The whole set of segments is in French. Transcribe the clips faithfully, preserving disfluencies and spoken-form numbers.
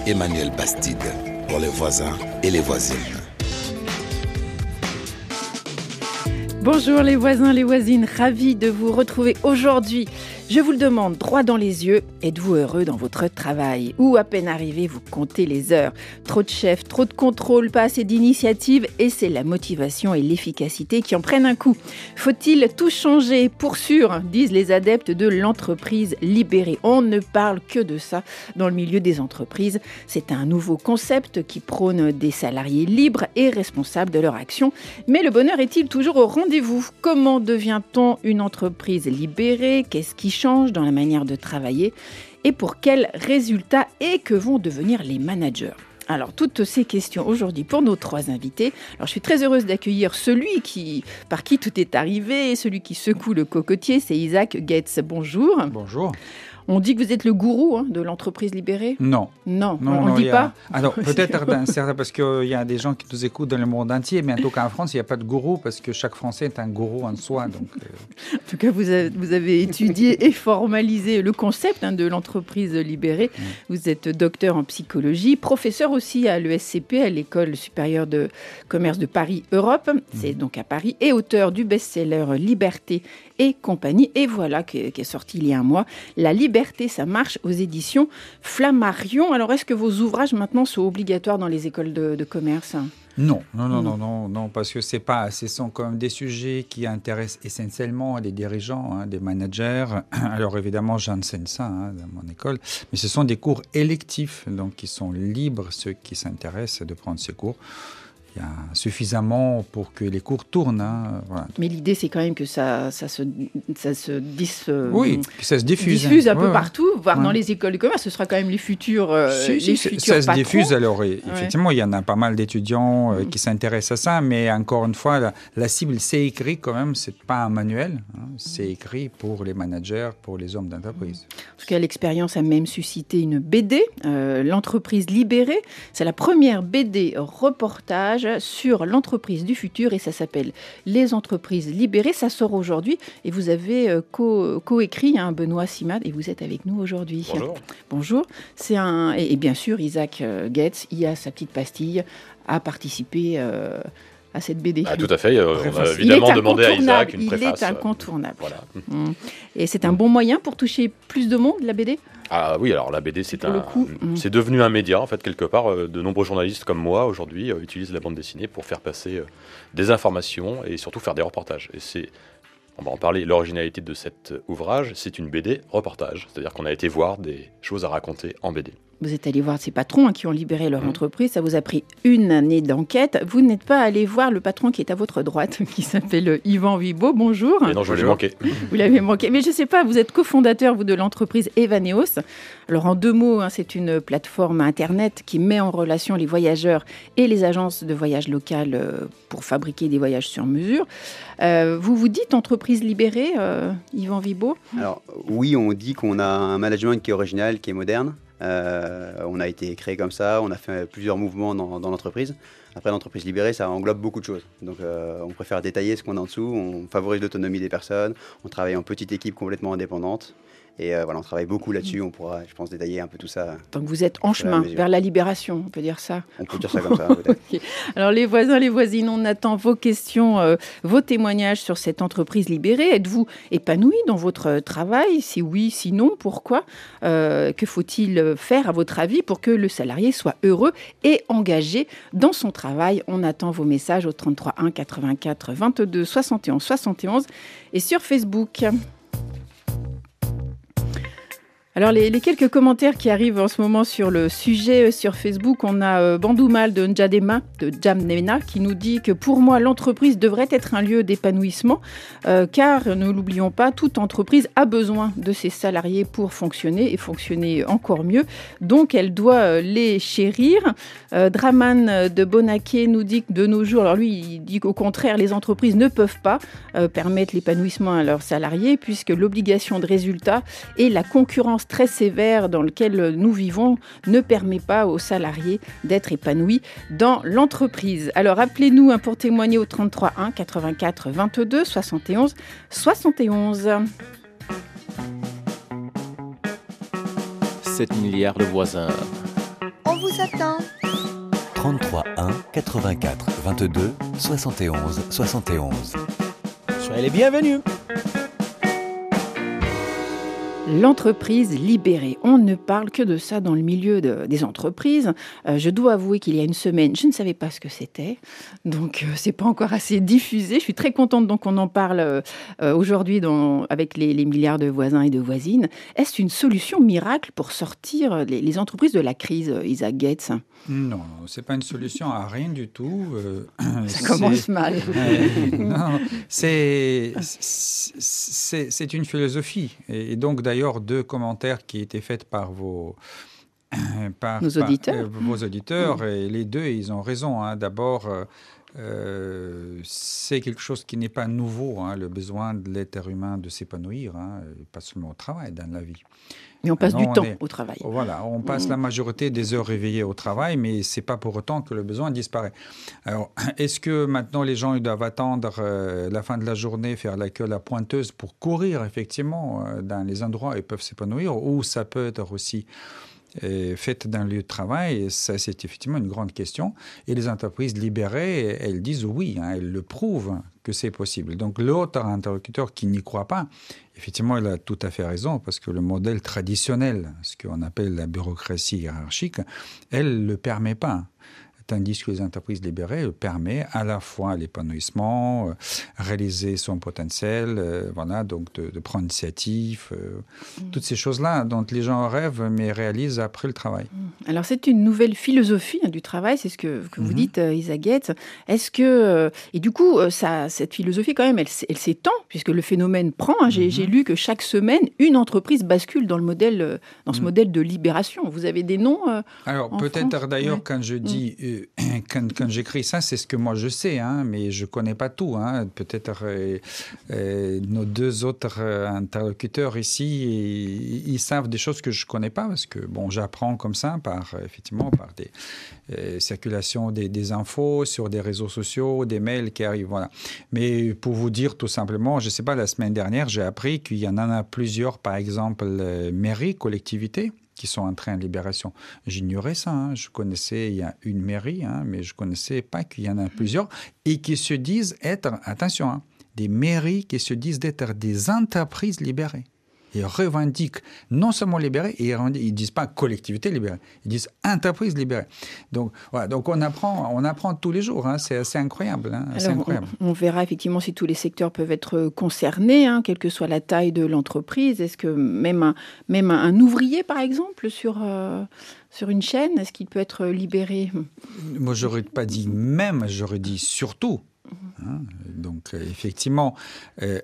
Emmanuel Bastide, pour les voisins et les voisines. Bonjour les voisins, les voisines, ravis de vous retrouver aujourd'hui. Je vous le demande droit dans les yeux, êtes-vous heureux dans votre travail ? Ou à peine arrivé, vous comptez les heures ? Trop de chefs, trop de contrôle, pas assez d'initiative et c'est la motivation et l'efficacité qui en prennent un coup. Faut-il tout changer ? Pour sûr, disent les adeptes de l'entreprise libérée. On ne parle que de ça dans le milieu des entreprises. C'est un nouveau concept qui prône des salariés libres et responsables de leur action. Mais le bonheur est-il toujours au rendez-vous ? Comment devient-on une entreprise libérée ? Qu'est-ce qui change dans la manière de travailler et pour quels résultats et que vont devenir les managers. Alors, toutes ces questions aujourd'hui pour nos trois invités. Alors, je suis très heureuse d'accueillir celui qui, par qui tout est arrivé, celui qui secoue le cocotier, c'est Isaac Getz. Bonjour. Bonjour. On dit que vous êtes le gourou hein, de l'entreprise libérée ? Non. Non, non on ne dit a... pas. Alors, peut-être d'un certain, parce qu'il y a des gens qui nous écoutent dans le monde entier, mais en tout cas en France, il n'y a pas de gourou, parce que chaque Français est un gourou en soi. Donc, euh... En tout cas, vous avez, vous avez étudié et formalisé le concept hein, de l'entreprise libérée. Mmh. Vous êtes docteur en psychologie, professeur aussi à l'E S C P, à l'École supérieure de commerce de Paris-Europe, mmh. c'est donc à Paris, et auteur du best-seller Liberté et compagnie. Et voilà, qui, qui est sorti il y a un mois, La Liberté, ça marche aux éditions Flammarion. Alors, est-ce que vos ouvrages maintenant sont obligatoires dans les écoles de, de commerce ? Non, non, non, non, non, non, parce que c'est pas, ce sont quand même des sujets qui intéressent essentiellement les dirigeants, hein, des managers. Alors évidemment, j'enseigne ça hein, dans mon école, mais ce sont des cours électifs, donc qui sont libres, ceux qui s'intéressent de prendre ces cours. Il y a suffisamment pour que les cours tournent. Hein, voilà. Mais l'idée, c'est quand même que ça, ça se, ça se, dis, oui, que ça se diffuse, diffuse un ouais, peu ouais. partout, voire ouais. dans les écoles de commerce. Ce sera quand même les futurs, euh, si, les si, futurs ça se patrons. diffuse. Alors, effectivement, ouais. il y en a pas mal d'étudiants euh, mmh. qui s'intéressent à ça, mais encore une fois, la, la cible, c'est écrit quand même. C'est pas un manuel. Hein, c'est écrit pour les managers, pour les hommes d'entreprise. En tout cas, l'expérience a même suscité une B D, euh, l'entreprise libérée. C'est la première B D reportage sur l'entreprise entreprise du futur et ça s'appelle Les entreprises libérées. Ça sort aujourd'hui et vous avez euh, co- co-écrit hein, Benoît Simad et vous êtes avec nous aujourd'hui. Bonjour. Bonjour. C'est un, et, et bien sûr, Isaac Getz, il a sa petite pastille, a participé euh, à cette B D. Ah, tout à fait. Euh, on a évidemment demandé à Isaac une il préface. Il est incontournable. Voilà. Mmh. Et c'est un bon moyen pour toucher plus de monde, la B D ? Ah oui, alors la B D, c'est, un, coup, c'est devenu un média, en fait, quelque part. Euh, de nombreux journalistes comme moi, aujourd'hui, euh, utilisent la bande dessinée pour faire passer euh, des informations et surtout faire des reportages. Et c'est, on va en parler, l'originalité de cet ouvrage, c'est une B D reportage. C'est-à-dire qu'on a été voir des choses à raconter en B D. Vous êtes allé voir ces patrons hein, qui ont libéré leur mmh. entreprise. Ça vous a pris une année d'enquête. Vous n'êtes pas allé voir le patron qui est à votre droite, qui s'appelle Yvan Vibo. Bonjour. Et non, je l'ai manqué. Vous l'avez manqué. Mais je ne sais pas, vous êtes cofondateur vous, de l'entreprise Evaneos. Alors en deux mots, hein, c'est une plateforme Internet qui met en relation les voyageurs et les agences de voyage locales euh, pour fabriquer des voyages sur mesure. Euh, vous vous dites entreprise libérée, euh, Yvan Vibo ? Alors oui, on dit qu'on a un management qui est original, qui est moderne. Euh, on a été créé comme ça, on a fait plusieurs mouvements dans, dans l'entreprise. Après, l'entreprise libérée, ça englobe beaucoup de choses. Donc, euh, on préfère détailler ce qu'on a en dessous. On favorise l'autonomie des personnes. On travaille en petite équipe complètement indépendante. Et euh, voilà, on travaille beaucoup là-dessus. On pourra, je pense, détailler un peu tout ça. Donc, vous êtes en chemin vers la libération, on peut dire ça ? On peut dire ça comme ça, peut-être. Okay. Alors, les voisins, les voisines, on attend vos questions, euh, vos témoignages sur cette entreprise libérée. Êtes-vous épanoui dans votre travail ? Si oui, si non, pourquoi ? euh, Que faut-il faire, à votre avis, pour que le salarié soit heureux et engagé dans son travail ? On attend vos messages au trente-trois un quatre-vingt-quatre vingt-deux soixante et onze soixante et onze et sur Facebook. Alors, les, les quelques commentaires qui arrivent en ce moment sur le sujet sur Facebook, on a euh, Bandoumal de Njadema, de Jamnena, qui nous dit que pour moi, l'entreprise devrait être un lieu d'épanouissement, euh, car, ne l'oublions pas, toute entreprise a besoin de ses salariés pour fonctionner et fonctionner encore mieux. Donc, elle doit euh, les chérir. Euh, Draman de Bonaké nous dit que de nos jours, alors lui, il dit qu'au contraire, les entreprises ne peuvent pas euh, permettre l'épanouissement à leurs salariés, puisque l'obligation de résultat et la concurrence très sévère dans lequel nous vivons ne permet pas aux salariés d'être épanouis dans l'entreprise. Alors appelez-nous hein, pour témoigner au trente-trois un quatre-vingt-quatre vingt-deux soixante et onze soixante et onze. sept milliards de voisins. On vous vous attend. trente-trois un quatre-vingt-quatre vingt-deux soixante et onze soixante et onze. Soyez les bienvenus. L'entreprise libérée. On ne parle que de ça dans le milieu de, des entreprises. Euh, je dois avouer qu'il y a une semaine, je ne savais pas ce que c'était. Donc, euh, c'est pas encore assez diffusé. Je suis très contente donc qu'on en parle euh, aujourd'hui dans, avec les, les milliards de voisins et de voisines. Est-ce une solution miracle pour sortir les, les entreprises de la crise, Isaac Getz ? Non, c'est pas une solution à rien du tout. Euh, ça commence mal. Euh, non, c'est, c'est, c'est une philosophie. Et donc, d'ailleurs, deux commentaires qui étaient faits par vos... Par, Nos auditeurs. Par, euh, vos auditeurs, mmh. et les deux, ils ont raison. Hein. D'abord, euh, euh, c'est quelque chose qui n'est pas nouveau, hein, le besoin de l'être humain de s'épanouir, hein, pas seulement au travail, dans la vie. Mais on passe non, du on temps est, au travail. Voilà, on passe mmh. la majorité des heures réveillées au travail, mais ce n'est pas pour autant que le besoin disparaît. Alors, est-ce que maintenant les gens ils doivent attendre euh, la fin de la journée, faire la queue à la pointeuse pour courir, effectivement, euh, dans les endroits où ils peuvent s'épanouir, ou ça peut être aussi euh, fait dans le lieu de travail? Et ça, c'est effectivement une grande question. Et les entreprises libérées, elles disent oui, hein, elles le prouvent que c'est possible. Donc, l'autre interlocuteur qui n'y croit pas, effectivement, il a tout à fait raison, parce que le modèle traditionnel, ce qu'on appelle la bureaucratie hiérarchique, elle ne le permet pas. Tandis que les entreprises libérées permettent à la fois l'épanouissement, euh, réaliser son potentiel, euh, voilà, donc de, de prendre initiative, euh, mmh. toutes ces choses-là dont les gens rêvent mais réalisent après le travail. Alors c'est une nouvelle philosophie hein, du travail, c'est ce que, que vous mmh. dites, euh, Isaac Getz. Est-ce que euh, et du coup euh, ça, cette philosophie quand même, elle, elle s'étend puisque le phénomène prend. Hein, j'ai, mmh. j'ai lu que chaque semaine une entreprise bascule dans le modèle, euh, dans ce mmh. modèle de libération. Vous avez des noms euh, Alors en peut-être France d'ailleurs ouais. quand je dis mmh. Quand, quand j'écris ça, c'est ce que moi je sais, hein, mais je ne connais pas tout. Hein. Peut-être euh, euh, nos deux autres euh, interlocuteurs ici, ils, ils savent des choses que je ne connais pas, parce que bon, j'apprends comme ça, par, effectivement, par des euh, circulations des, des infos sur des réseaux sociaux, des mails qui arrivent. Voilà. Mais pour vous dire tout simplement, je ne sais pas, la semaine dernière, j'ai appris qu'il y en a plusieurs, par exemple, euh, mairies, collectivités, qui sont entrés en libération. J'ignorais ça. Hein. Je connaissais, il y a une mairie, hein, mais je ne connaissais pas qu'il y en a plusieurs et qui se disent être, attention, hein, des mairies qui se disent être des entreprises libérées. Ils revendiquent non seulement libérées, et ils ne disent pas collectivité libérée, ils disent entreprise libérée. Donc, voilà, donc on, apprend, on apprend tous les jours, hein, c'est assez incroyable. Hein, Alors, c'est incroyable. On, on verra effectivement si tous les secteurs peuvent être concernés, hein, quelle que soit la taille de l'entreprise. Est-ce que même un, même un, un ouvrier, par exemple, sur, euh, sur une chaîne, est-ce qu'il peut être libéré ? Moi, je n'aurais pas dit même, j'aurais dit surtout. Hein, donc, effectivement, euh,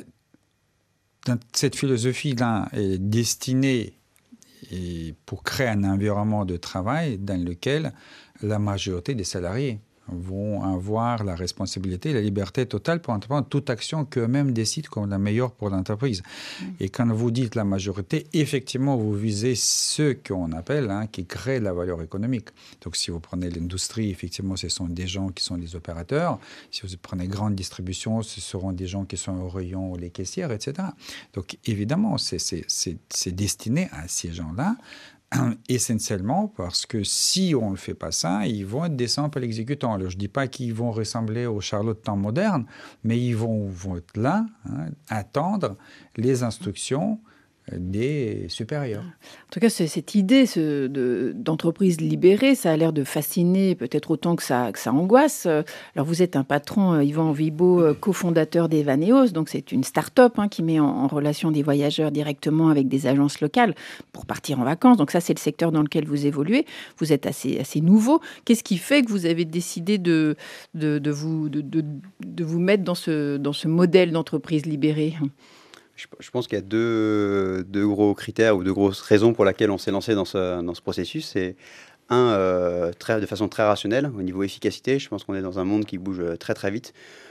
cette philosophie-là est destinée pour créer un environnement de travail dans lequel la majorité des salariés vont avoir la responsabilité, la liberté totale pour entreprendre toute action qu'eux-mêmes décident comme la meilleure pour l'entreprise. Mmh. Et quand vous dites la majorité, effectivement, vous visez ceux qu'on appelle, hein, qui créent la valeur économique. Donc, si vous prenez l'industrie, effectivement, ce sont des gens qui sont des opérateurs. Si vous prenez grande distribution, ce seront des gens qui sont au rayon, les caissières, et cetera. Donc, évidemment, c'est, c'est, c'est, c'est destiné à ces gens-là, essentiellement parce que si on ne fait pas ça, ils vont être des simples exécutants. Alors, je ne dis pas qu'ils vont ressembler aux Charlots de temps moderne, mais ils vont, vont être là, hein, attendre les instructions des supérieurs. En tout cas, c'est, cette idée ce, de, d'entreprise libérée, ça a l'air de fasciner peut-être autant que ça, que ça angoisse. Alors, vous êtes un patron, Yvan Vibo, cofondateur d'Evaneos, donc c'est une start-up hein, qui met en, en relation des voyageurs directement avec des agences locales pour partir en vacances. Donc ça, c'est le secteur dans lequel vous évoluez. Vous êtes assez, assez nouveau. Qu'est-ce qui fait que vous avez décidé de, de, de, vous, de, de, de vous mettre dans ce, dans ce modèle d'entreprise libérée ? Je pense qu'il y a deux, deux gros critères ou deux grosses raisons pour lesquelles on s'est lancé dans ce, dans ce processus. C'est un, euh, très, de façon très rationnelle, au niveau efficacité. Je pense qu'on est dans un monde qui bouge très très vite.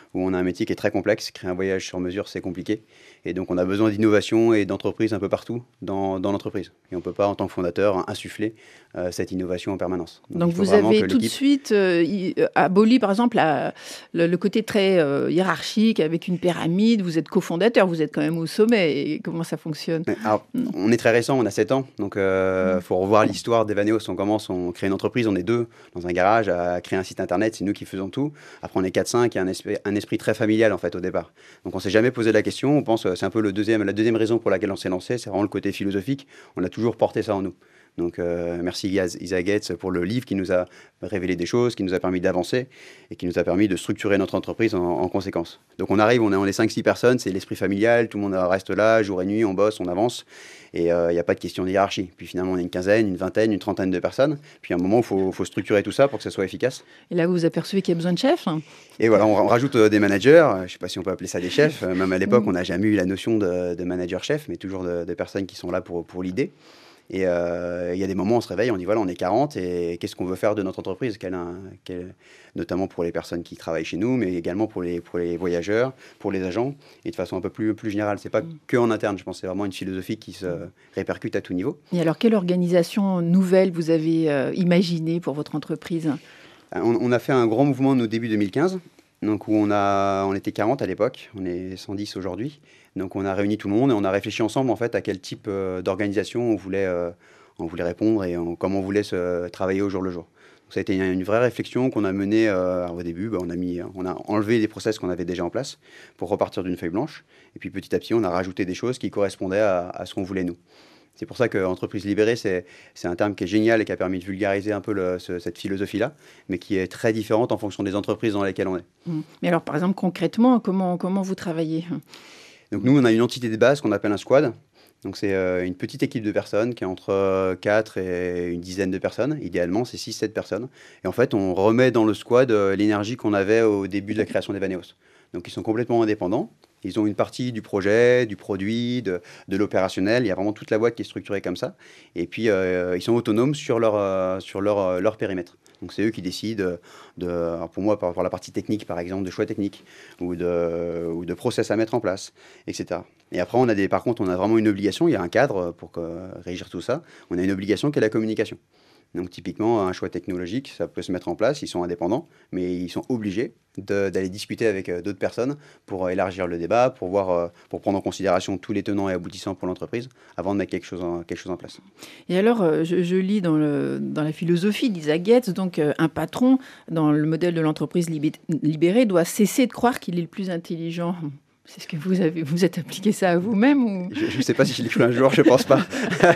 où on a un métier qui est très complexe. Créer un voyage sur mesure, c'est compliqué. Et donc, on a besoin d'innovation et d'entreprises un peu partout dans, dans l'entreprise. Et on ne peut pas, en tant que fondateur, insuffler euh, cette innovation en permanence. Donc, donc vous avez tout de suite euh, aboli, par exemple, la, le, le côté très euh, hiérarchique avec une pyramide. Vous êtes cofondateur, vous êtes quand même au sommet. Et comment ça fonctionne? Alors, mm. On est très récent, on a sept ans. Donc, il euh, mm. faut revoir l'histoire d'Evaneos. On commence, on crée une entreprise, on est deux dans un garage à créer un site internet. C'est nous qui faisons tout. Après, on est quatre cinq. Il y a un esprit, un esprit très familial, en fait, au départ. Donc, on ne s'est jamais posé la question. On pense c'est un peu le deuxième, la deuxième raison pour laquelle on s'est lancé, c'est vraiment le côté philosophique. On a toujours porté ça en nous. Donc, euh, merci Isaac Getz pour le livre qui nous a révélé des choses, qui nous a permis d'avancer et qui nous a permis de structurer notre entreprise en, en conséquence. Donc, on arrive, on est, on est cinq six personnes, c'est l'esprit familial, tout le monde reste là, jour et nuit, on bosse, on avance et il euh, n'y a pas de question de hiérarchie. Puis finalement, on est une quinzaine, une vingtaine, une trentaine de personnes. Puis à un moment, il faut, faut structurer tout ça pour que ça soit efficace. Et là, vous vous apercevez qu'il y a besoin de chefs, hein. Et voilà, on, on rajoute euh, des managers. Je ne sais pas si on peut appeler ça des chefs. Euh, même à l'époque, on n'a jamais eu la notion de, de manager-chef, mais toujours de, de personnes qui sont là pour, pour l'idée. Et il euh, y a des moments où on se réveille, on dit voilà, on est quarante et qu'est-ce qu'on veut faire de notre entreprise, quelle, quelle, notamment pour les personnes qui travaillent chez nous, mais également pour les, pour les voyageurs, pour les agents, et de façon un peu plus, plus générale. Ce n'est pas mmh. que en interne, je pense, c'est vraiment une philosophie qui se répercute à tout niveau. Et alors, quelle organisation nouvelle vous avez euh, imaginée pour votre entreprise? on, on a fait un grand mouvement au début deux mille quinze, donc où on, a, on était quarante à l'époque, on est cent dix aujourd'hui. Donc on a réuni tout le monde et on a réfléchi ensemble en fait à quel type euh, d'organisation on voulait, euh, on voulait répondre et on, comment on voulait se, travailler au jour le jour. Donc, ça a été une, une vraie réflexion qu'on a menée euh, au début. Bah, on, a mis, on a enlevé les process qu'on avait déjà en place pour repartir d'une feuille blanche. Et puis petit à petit, on a rajouté des choses qui correspondaient à, à ce qu'on voulait nous. C'est pour ça qu'entreprise libérée, c'est, c'est un terme qui est génial et qui a permis de vulgariser un peu le, ce, cette philosophie-là, mais qui est très différente en fonction des entreprises dans lesquelles on est. Mmh. Mais alors, par exemple, concrètement, comment, comment vous travaillez ? Donc nous, on a une entité de base qu'on appelle un squad. Donc c'est euh, une petite équipe de personnes qui est entre euh, quatre et une dizaine de personnes. Idéalement, c'est six sept personnes. Et en fait, on remet dans le squad euh, l'énergie qu'on avait au début de la création d'Evaneos. Donc ils sont complètement indépendants. Ils ont une partie du projet, du produit, de, de l'opérationnel. Il y a vraiment toute la boîte qui est structurée comme ça. Et puis, euh, ils sont autonomes sur leur, euh, sur leur, euh, leur périmètre. Donc, c'est eux qui décident, de, alors pour moi, par, par la partie technique, par exemple, de choix techniques ou de, ou de process à mettre en place, et cetera. Et après, on a des, par contre, on a vraiment une obligation. Il y a un cadre pour que, régir tout ça. On a une obligation qui est la communication. Donc, typiquement, un choix technologique, ça peut se mettre en place. Ils sont indépendants, mais ils sont obligés de, d'aller discuter avec euh, d'autres personnes pour euh, élargir le débat, pour, voir, euh, pour prendre en considération tous les tenants et aboutissants pour l'entreprise avant de mettre quelque chose en, quelque chose en place. Et alors, euh, je, je lis dans, le, dans la philosophie d'Isaac Getz, donc euh, un patron, dans le modèle de l'entreprise libé- libérée, doit cesser de croire qu'il est le plus intelligent. C'est ce que vous avez, vous êtes appliqué ça à vous-même ou... Je ne sais pas si je l'ai fait un jour, je ne pense pas.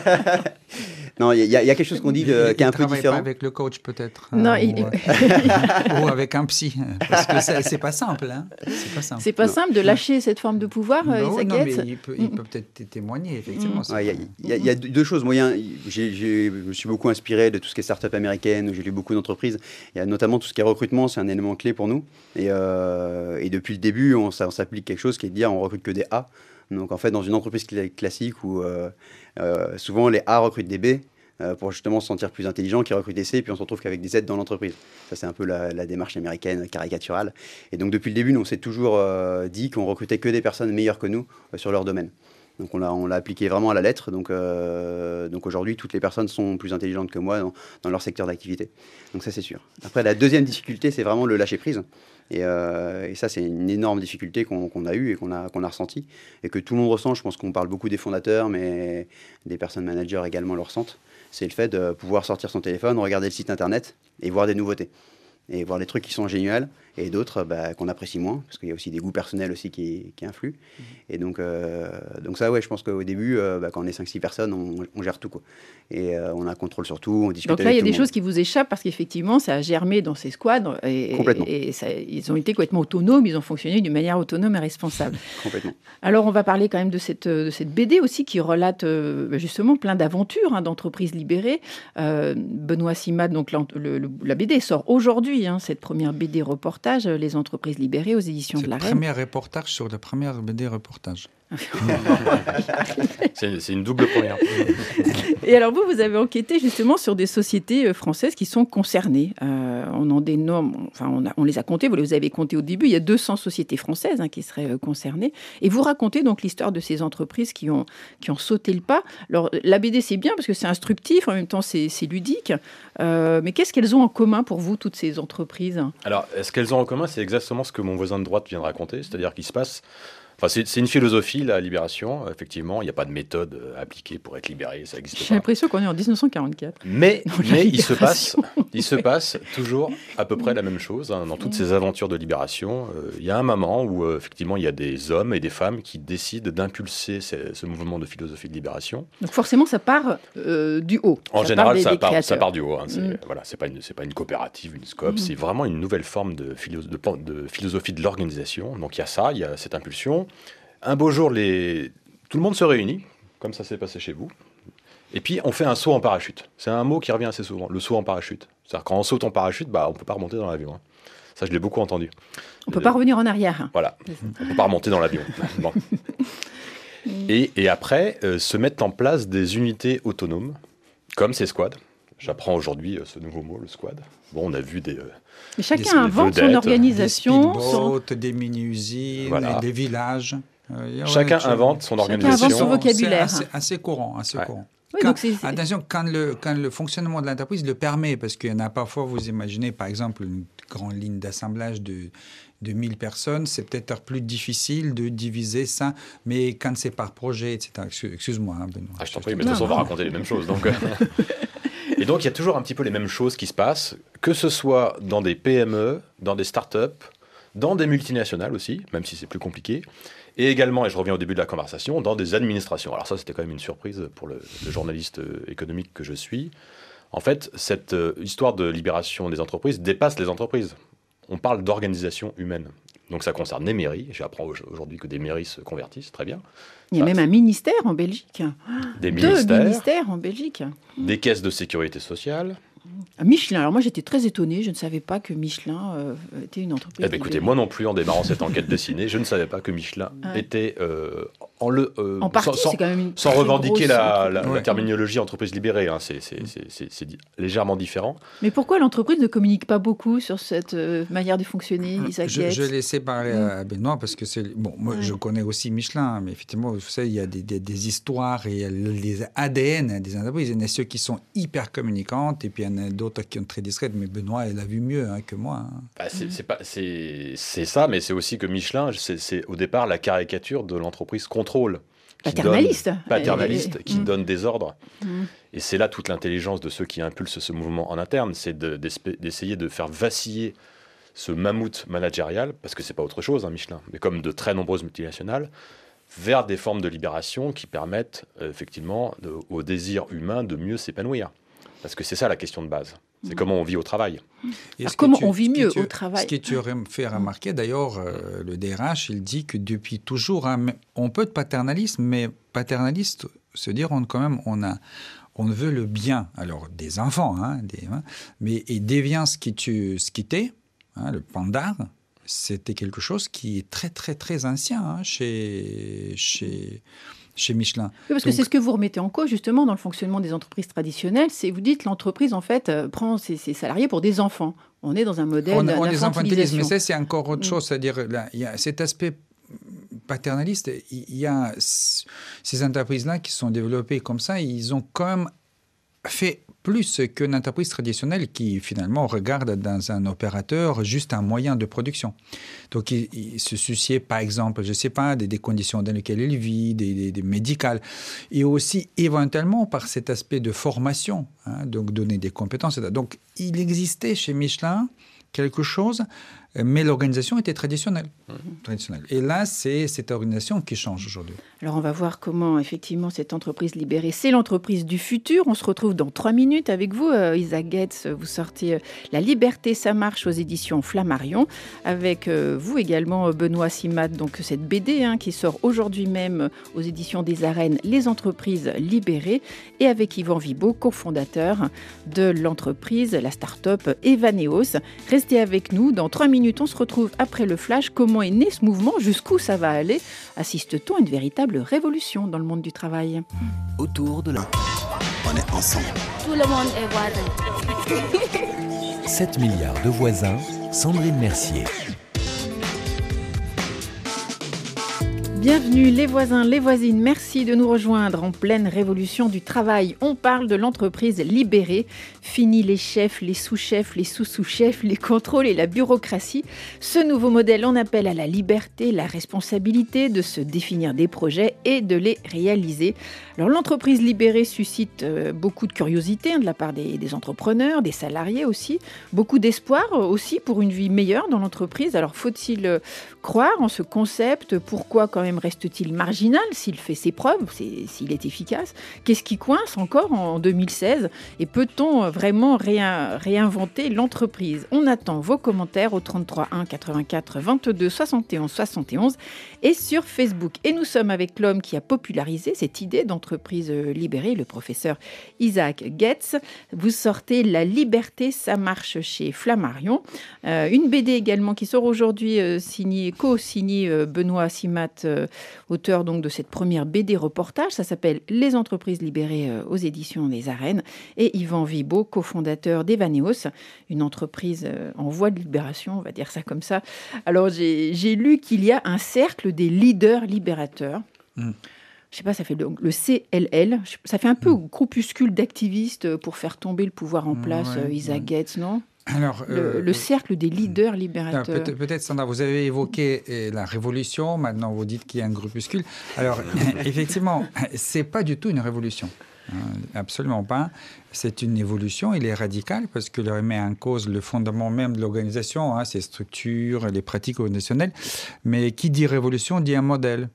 Non, il y, y a quelque chose qu'on dit de, qui est un peu différent. Pas avec le coach peut-être. Non, hein, il... ou, euh, ou avec un psy, parce que c'est, c'est pas simple. Hein. C'est pas simple. C'est pas non. simple de lâcher cette forme de pouvoir, non, Isaac non, Getz. mais il peut, il peut peut-être témoigner effectivement. Mm. Il ouais, y, y, y a deux choses. Moi, y a, j'ai, j'ai, je me suis beaucoup inspiré de tout ce qui est start-up américaine, où j'ai lu beaucoup d'entreprises. Il y a notamment tout ce qui est recrutement, c'est un élément clé pour nous. Et, euh, et depuis le début, on, ça, on s'applique quelque chose qui est de dire on recrute que des A. Donc en fait, dans une entreprise classique où euh, euh, souvent les A recrutent des B, pour justement se sentir plus intelligent, qui recrute des C, et puis on se retrouve qu'avec des Z dans l'entreprise. Ça, c'est un peu la, la démarche américaine caricaturale. Et donc, depuis le début, nous, on s'est toujours euh, dit qu'on recrutait que des personnes meilleures que nous euh, sur leur domaine. Donc, on l'a, on l'a appliqué vraiment à la lettre. Donc, euh, donc aujourd'hui, toutes les personnes sont plus intelligentes que moi dans, dans leur secteur d'activité. Donc, ça, c'est sûr. Après, la deuxième difficulté, c'est vraiment le lâcher-prise. Et, euh, et ça, c'est une énorme difficulté qu'on, qu'on a eue et qu'on a, qu'on a ressentie. Et que tout le monde ressent. Je pense qu'on parle beaucoup des fondateurs, mais des personnes managers également le ressentent. C'est le fait de pouvoir sortir son téléphone, regarder le site internet et voir des nouveautés. Et voir des trucs qui sont géniaux et d'autres bah, qu'on apprécie moins, parce qu'il y a aussi des goûts personnels aussi qui, qui influent. Mmh. Et donc, euh, donc ça, ouais, je pense qu'au début, euh, bah, quand on est cinq six personnes, on, on gère tout, quoi. Et euh, on a un contrôle sur tout, on discute avec tout le monde. Donc là, il y a des choses qui vous échappent, parce qu'effectivement, ça a germé dans ces squads. Et, complètement. Et, et ça, ils ont été complètement autonomes, ils ont fonctionné d'une manière autonome et responsable. Complètement. Alors, on va parler quand même de cette, de cette B D aussi, qui relate euh, justement plein d'aventures hein, d'entreprises libérées. Euh, Benoît Simat, donc la, le, le, la B D sort aujourd'hui, hein, cette première B D reportage, Les entreprises libérées aux éditions c'est de la le Reine. premier reportage sur le premier B D reportage. c'est, c'est une double première. Et alors vous, vous avez enquêté justement sur des sociétés françaises qui sont concernées. Euh, on en dénomme, enfin on, a, on les a comptées, vous les avez comptées au début, il y a deux cents sociétés françaises hein, qui seraient euh, concernées. Et vous racontez donc l'histoire de ces entreprises qui ont, qui ont sauté le pas. Alors la B D c'est bien parce que c'est instructif, en même temps c'est, c'est ludique. Euh, mais qu'est-ce qu'elles ont en commun pour vous, toutes ces entreprises ? Alors, ce qu'elles ont en commun, c'est exactement ce que mon voisin de droite vient de raconter, c'est-à-dire qu'il se passe... Enfin, c'est, c'est une philosophie, la libération, effectivement. Il n'y a pas de méthode appliquée pour être libéré, ça n'existe pas. J'ai l'impression qu'on est en dix-neuf cent quarante-quatre. Mais, mais il, se passe, il se passe toujours à peu près la même chose hein, dans toutes ces aventures de libération. Euh, il y a un moment où, euh, effectivement, il y a des hommes et des femmes qui décident d'impulser ce, ce mouvement de philosophie de libération. Donc forcément, ça part euh, du haut. En ça général, part des, ça, des part, ça part du haut. Hein. C'est, mm. voilà, c'est pas une, c'est pas une coopérative, une scope. Mm. C'est vraiment une nouvelle forme de, philo- de, de philosophie de l'organisation. Donc il y a ça, il y a cette impulsion. Un beau jour, les... tout le monde se réunit, comme ça s'est passé chez vous. Et puis, on fait un saut en parachute. C'est un mot qui revient assez souvent, le saut en parachute. C'est-à-dire quand on saute en parachute, bah, on ne peut pas remonter dans l'avion. Hein. Ça, je l'ai beaucoup entendu. On ne peut euh... pas revenir en arrière. Voilà, on ne peut pas remonter dans l'avion. Bon. et, et après, euh, se mettent en place des unités autonomes, comme ces squads. J'apprends aujourd'hui euh, ce nouveau mot, le squad. Bon, on a vu des... Euh, Mais chacun des, invente des vedettes, son organisation. Des speedboats, son... des mini-usines, voilà. Des villages. Euh, chacun ouais, invente son chacun organisation. Invente son vocabulaire. C'est assez, assez courant, assez ouais. courant. Oui, quand, donc c'est, c'est... Attention, quand le, quand le fonctionnement de l'entreprise le permet, parce qu'il y en a parfois, vous imaginez par exemple une grande ligne d'assemblage de, de mille personnes, c'est peut-être plus difficile de diviser ça, mais quand c'est par projet, et cetera. Excuse-moi, hein, Benoît. Ah, je t'en prie, mais de toute façon, on va raconter les mêmes choses. Donc... Et donc, il y a toujours un petit peu les mêmes choses qui se passent, que ce soit dans des P M E, dans des start-up, dans des multinationales aussi, même si c'est plus compliqué. Et également, et je reviens au début de la conversation, dans des administrations. Alors ça, c'était quand même une surprise pour le, le journaliste économique que je suis. En fait, cette euh, histoire de libération des entreprises dépasse les entreprises. On parle d'organisation humaine. Donc ça concerne les mairies. J'apprends aujourd'hui que des mairies se convertissent, très bien. Il y a ça, même un ministère en Belgique. Des Deux ministères, ministères en Belgique. Des caisses de sécurité sociale. Michelin. Alors moi, j'étais très étonnée. Je ne savais pas que Michelin euh, était une entreprise. Eh bien, écoutez, moi non plus, en démarrant cette enquête dessinée, je ne savais pas que Michelin ah. était euh, en le euh, en partie, sans, c'est quand même une sans revendiquer la, la, ouais. la terminologie entreprise libérée. Hein, c'est, c'est, c'est, c'est, c'est légèrement différent. Mais pourquoi l'entreprise ne communique pas beaucoup sur cette euh, manière de fonctionner, Isaac Je, Getz je laissais parler mmh. à Benoît parce que c'est bon. Moi, ouais. je connais aussi Michelin, mais effectivement, vous savez, il y a des, des, des histoires et il y a les A D N des entreprises. Il y en a ceux qui sont hyper communicantes et puis il y en a d'autres qui sont très discrètes. Mais Benoît, elle a vu mieux hein, que moi. Hein. Bah, c'est, c'est, pas, c'est, c'est ça, mais c'est aussi que Michelin, c'est, c'est au départ la caricature de l'entreprise contrôle. Paternaliste. Donne, paternaliste, et, qui mmh. donne des ordres. Mmh. Et c'est là toute l'intelligence de ceux qui impulsent ce mouvement en interne, c'est de, d'essayer de faire vaciller ce mammouth managérial, parce que c'est pas autre chose, hein, Michelin, mais comme de très nombreuses multinationales, vers des formes de libération qui permettent euh, effectivement de, au désir humain de mieux s'épanouir. Parce que c'est ça la question de base. C'est mmh. comment on vit au travail. Alors, comment tu, on vit mieux tu, au travail. Ce que tu aurais fait remarquer, d'ailleurs, euh, le D R H, il dit que depuis toujours, hein, on peut être paternaliste, mais paternaliste, se dire on, quand même, on, a, on veut le bien, alors des enfants, hein, des, hein, mais et dévient ce qui, tu, ce qui t'est, hein, le pandar, c'était quelque chose qui est très, très, très ancien hein, chez... chez chez Michelin. Oui, parce Donc, que c'est ce que vous remettez en cause, justement, dans le fonctionnement des entreprises traditionnelles. C'est, vous dites, l'entreprise, en fait, euh, prend ses, ses salariés pour des enfants. On est dans un modèle on, d'infantilisation. On les infantilise, mais ça, c'est encore autre chose. Mmh. C'est-à-dire, là, il y a cet aspect paternaliste. Il y a ces entreprises-là qui sont développées comme ça. Ils ont quand même fait plus qu'une entreprise traditionnelle qui, finalement, regarde dans un opérateur juste un moyen de production. Donc, il, il se souciait, par exemple, je ne sais pas, des, des conditions dans lesquelles il vit, des, des, des médicales, et aussi, éventuellement, par cet aspect de formation, hein, donc donner des compétences. et cetera. Donc, il existait chez Michelin quelque chose, mais l'organisation était traditionnelle. Mmh. traditionnelle. Et là, c'est cette organisation qui change aujourd'hui. Alors, on va voir comment, effectivement, cette entreprise libérée, c'est l'entreprise du futur. On se retrouve dans trois minutes avec vous, euh, Isaac Getz. Vous sortez euh, La liberté, ça marche aux éditions Flammarion. Avec euh, vous également, Benoît Simat, donc cette B D hein, qui sort aujourd'hui même aux éditions des Arènes, Les entreprises libérées. Et avec Yvan Vibaud, cofondateur de l'entreprise, la start-up Evaneos. Restez avec nous dans trois minutes. minutes, on se retrouve après le flash. Comment est né ce mouvement? Jusqu'où ça va aller? Assiste-t-on à une véritable révolution dans le monde du travail? Autour de la... On est ensemble. Tout le monde est voisin. sept milliards de voisins, Sandrine Mercier. Bienvenue les voisins, les voisines, merci de nous rejoindre en pleine révolution du travail. On parle de l'entreprise libérée. Fini les chefs, les sous-chefs, les sous-sous-chefs, les contrôles et la bureaucratie. Ce nouveau modèle, on appelle à la liberté, la responsabilité de se définir des projets et de les réaliser. Alors l'entreprise libérée suscite euh, beaucoup de curiosité hein, de la part des, des entrepreneurs, des salariés aussi. Beaucoup d'espoir euh, aussi pour une vie meilleure dans l'entreprise. Alors faut-il euh, croire en ce concept? Pourquoi quand même reste-t-il marginal s'il fait ses preuves, s'il est efficace? Qu'est-ce qui coince encore en deux mille seize? Et peut-on vraiment réin, réinventer l'entreprise? On attend vos commentaires au trente-trois un quatre-vingt-quatre vingt-deux soixante et onze soixante et onze et sur Facebook. Et nous sommes avec l'homme qui a popularisé cette idée d'entreprise libérée, le professeur Isaac Getz. Vous sortez La liberté, ça marche chez Flammarion. Euh, une B D également qui sort aujourd'hui, euh, signée, co-signée euh, Benoît Simat, euh, auteur donc de cette première B D reportage. Ça s'appelle Les entreprises libérées euh, aux éditions des Arènes. Et Yvan Vibo, cofondateur d'Evaneos, une entreprise euh, en voie de libération, on va dire ça comme ça. Alors j'ai, j'ai lu qu'il y a un cercle des leaders libérateurs. Mmh. Je sais pas, ça fait le, le C L L, ça fait un peu mmh. groupuscule d'activistes pour faire tomber le pouvoir en place, ouais, Isaac ouais. Getz, non? Alors, le, euh, le cercle des leaders libérateurs. Peut-être, peut-être, Sandra, vous avez évoqué la révolution, maintenant vous dites qu'il y a un groupuscule. Alors, effectivement, c'est pas du tout une révolution. Hein, absolument pas. C'est une évolution, il est radical parce qu'il remet en cause le fondement même de l'organisation, hein, ses structures, les pratiques organisationnelles. Mais qui dit révolution dit un modèle.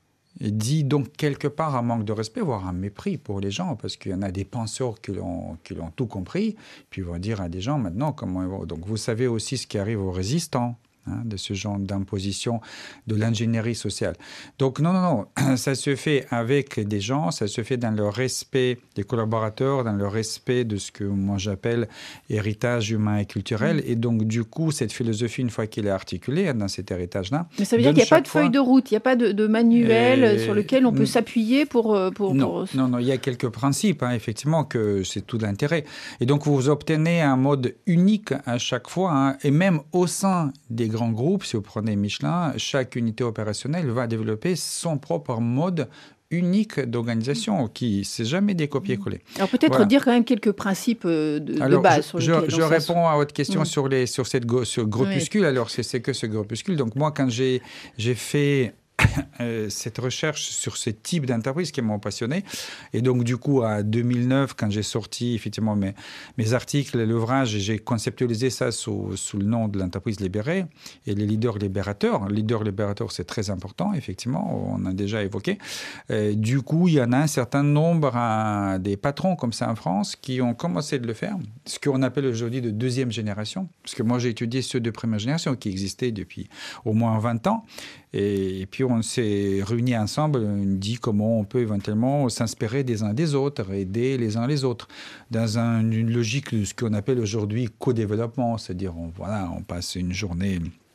Et dit donc quelque part un manque de respect, voire un mépris pour les gens, parce qu'il y en a des penseurs qui l'ont, qui l'ont tout compris, puis ils vont dire à des gens maintenant comment ils vont. Donc vous savez aussi ce qui arrive aux résistants hein, de ce genre d'imposition de l'ingénierie sociale. Donc non, non, non, ça se fait avec des gens, ça se fait dans le respect des collaborateurs, dans le respect de ce que moi j'appelle héritage humain et culturel. Mmh. Et donc du coup, cette philosophie, une fois qu'elle est articulée dans cet héritage-là... Mais ça veut dire qu'il n'y a pas de fois... feuille de route, il n'y a pas de, de manuel et... sur lequel on peut s'appuyer pour... pour, non, pour... non, non, il y a quelques principes, hein, effectivement, que c'est tout l'intérêt. Et donc vous obtenez un mode unique à chaque fois, hein, et même au sein des grands groupes, si vous prenez Michelin, chaque unité opérationnelle va développer son propre mode unique d'organisation qui c'est jamais des copier-coller. Alors peut-être voilà. dire quand même quelques principes de, Alors, de base. Je, sur je, lesquels je réponds à votre question mmh. sur, les, sur cette go, ce groupuscule. Oui. Alors c'est, c'est que ce groupuscule. Donc moi quand j'ai, j'ai fait... Euh, cette recherche sur ce type d'entreprise qui m'ont passionné. Et donc, du coup, en deux mille neuf, quand j'ai sorti effectivement mes, mes articles et l'ouvrage, j'ai conceptualisé ça sous, sous le nom de l'entreprise libérée et les leaders libérateurs. Leader libérateur, c'est très important, effectivement, on a déjà évoqué. Euh, du coup, il y en a un certain nombre hein, des patrons comme ça en France qui ont commencé de le faire, ce qu'on appelle aujourd'hui de deuxième génération. Parce que moi, j'ai étudié ceux de première génération qui existaient depuis au moins vingt ans. Et, et puis, on s'est réunis ensemble, on dit comment on peut éventuellement s'inspirer des uns des autres, aider les uns les autres, dans un, une logique de ce qu'on appelle aujourd'hui co-développement, c'est-à-dire on, voilà, on passe une journée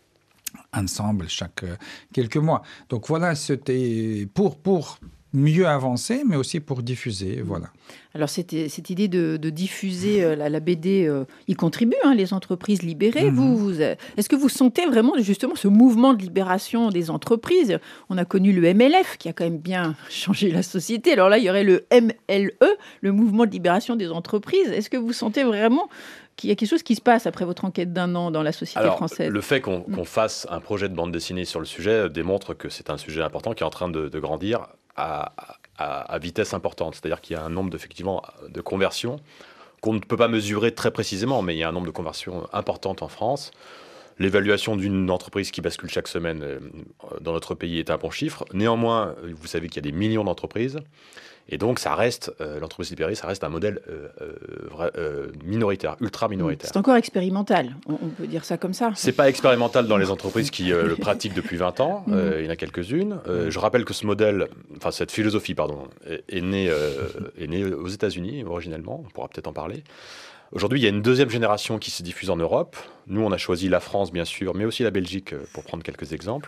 ensemble chaque euh, quelques mois. Donc voilà, c'était pour, pour mieux avancer, mais aussi pour diffuser, voilà. Alors cette, cette idée de, de diffuser euh, la, la B D, euh, y contribue, hein, les entreprises libérées. Mm-hmm. Vous, vous, euh, est-ce que vous sentez vraiment justement ce mouvement de libération des entreprises? On a connu le M L F qui a quand même bien changé la société. Alors là, il y aurait le M L E, le mouvement de libération des entreprises. Est-ce que vous sentez vraiment qu'il y a quelque chose qui se passe après votre enquête d'un an dans la société Alors, française? Le fait qu'on, qu'on fasse un projet de bande dessinée sur le sujet démontre que c'est un sujet important qui est en train de, de grandir à, à, à vitesse importante. C'est-à-dire qu'il y a un nombre d'effectivement de conversions qu'on ne peut pas mesurer très précisément, mais il y a un nombre de conversions importantes en France. L'évaluation d'une entreprise qui bascule chaque semaine dans notre pays est un bon chiffre. Néanmoins, vous savez qu'il y a des millions d'entreprises. Et donc, ça reste, euh, l'entreprise libérée, ça reste un modèle euh, euh, euh, minoritaire, ultra minoritaire. C'est encore expérimental, on, on peut dire ça comme ça. C'est pas expérimental dans les entreprises qui euh, le pratiquent depuis vingt ans. Euh, il y en a quelques-unes. Euh, je rappelle que ce modèle, enfin cette philosophie, pardon, est, est née, euh, est née aux États-Unis originellement. On pourra peut-être en parler. Aujourd'hui, il y a une deuxième génération qui se diffuse en Europe. Nous, on a choisi la France, bien sûr, mais aussi la Belgique, pour prendre quelques exemples.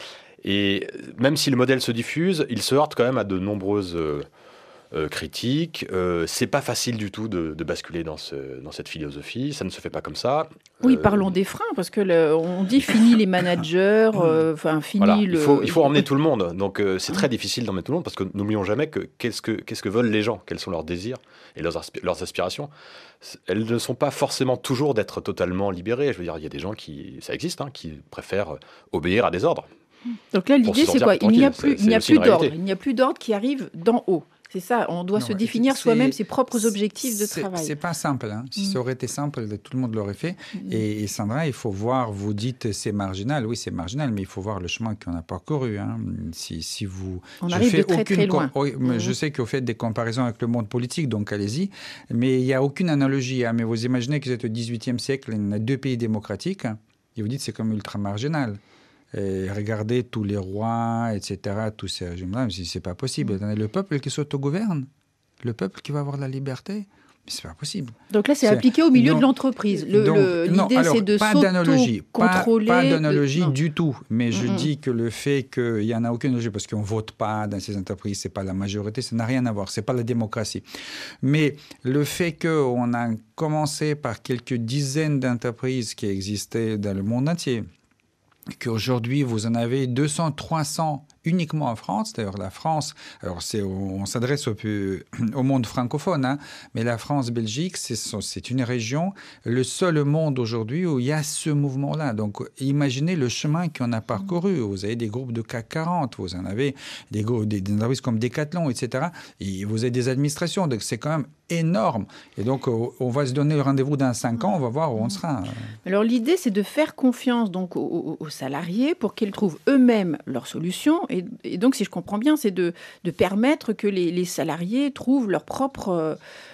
Et même si le modèle se diffuse, il se heurte quand même à de nombreuses euh, euh, critiques. Euh, c'est pas facile du tout de, de basculer dans, ce, dans cette philosophie. Ça ne se fait pas comme ça. Oui, Euh, parlons des freins, parce que le, on dit fini les managers, enfin euh, fini voilà, le... Il faut, il faut emmener tout le monde. Donc euh, c'est très difficile d'emmener tout le monde, parce que n'oublions jamais que qu'est-ce que, qu'est-ce que veulent les gens, quels sont leurs désirs et leurs, aspi- leurs aspirations. Elles ne sont pas forcément toujours d'être totalement libérées. Je veux dire, il y a des gens qui, ça existe, hein, qui préfèrent obéir à des ordres. Donc là, l'idée, c'est quoi? Il n'y a plus, il n'y a plus d'ordre. Il n'y a plus d'ordre qui arrive d'en haut. C'est ça, on doit Non, se définir c'est- soi-même ses propres objectifs de c'est- travail. C'est pas simple. Hein. Si Mm. ça aurait été simple, tout le monde l'aurait fait. Mm. Et, et Sandra, il faut voir, vous dites c'est marginal. Oui, c'est marginal, mais il faut voir le chemin qu'on n'a pas parcouru. Hein. Si, si vous, On je arrive fais de très, aucune très com- loin. Oui, mais Mm. je sais que vous faites des comparaisons avec le monde politique, donc allez-y. Mais il n'y a aucune analogie. Hein. Mais vous imaginez que vous êtes au dix-huitième siècle, il y a deux pays démocratiques, hein, et vous dites c'est comme ultra marginal. Et regardez tous les rois, et cetera, tous ces régimes-là, c'est pas possible. Mm. Le peuple qui s'autogouverne, le peuple qui va avoir la liberté, mais c'est pas possible. Donc là, c'est C'est- appliqué au milieu non, de l'entreprise. Le- donc, le- non, L'idée, alors, c'est de pas d'analogie, pas, s'auto-contrôler. pas de- d'analogie non. du tout. Mais je Mm-mm. dis que le fait qu'il n'y en a aucune analogie, parce qu'on ne vote pas dans ces entreprises, ce n'est pas la majorité, ça n'a rien à voir, ce n'est pas la démocratie. Mais le fait qu'on a commencé par quelques dizaines d'entreprises qui existaient dans le monde entier, qu'aujourd'hui vous en avez deux cents, trois cents uniquement en France. D'ailleurs, la France, alors c'est, on s'adresse au, au monde francophone, hein, mais la France-Belgique, c'est, c'est une région, le seul monde aujourd'hui où il y a ce mouvement-là. Donc, imaginez le chemin qu'on a parcouru. Vous avez des groupes de C A C quarante, vous en avez des, des, des entreprises comme Decathlon, et cetera. Et vous avez des administrations, donc c'est quand même énorme. Et donc, on va se donner le rendez-vous dans cinq ans, on va voir où on sera. Alors, l'idée, c'est de faire confiance donc, aux, aux, aux salariés pour qu'ils trouvent eux-mêmes leurs solutions. Et, et donc, si je comprends bien, c'est de, de permettre que les, les salariés trouvent leurs propres...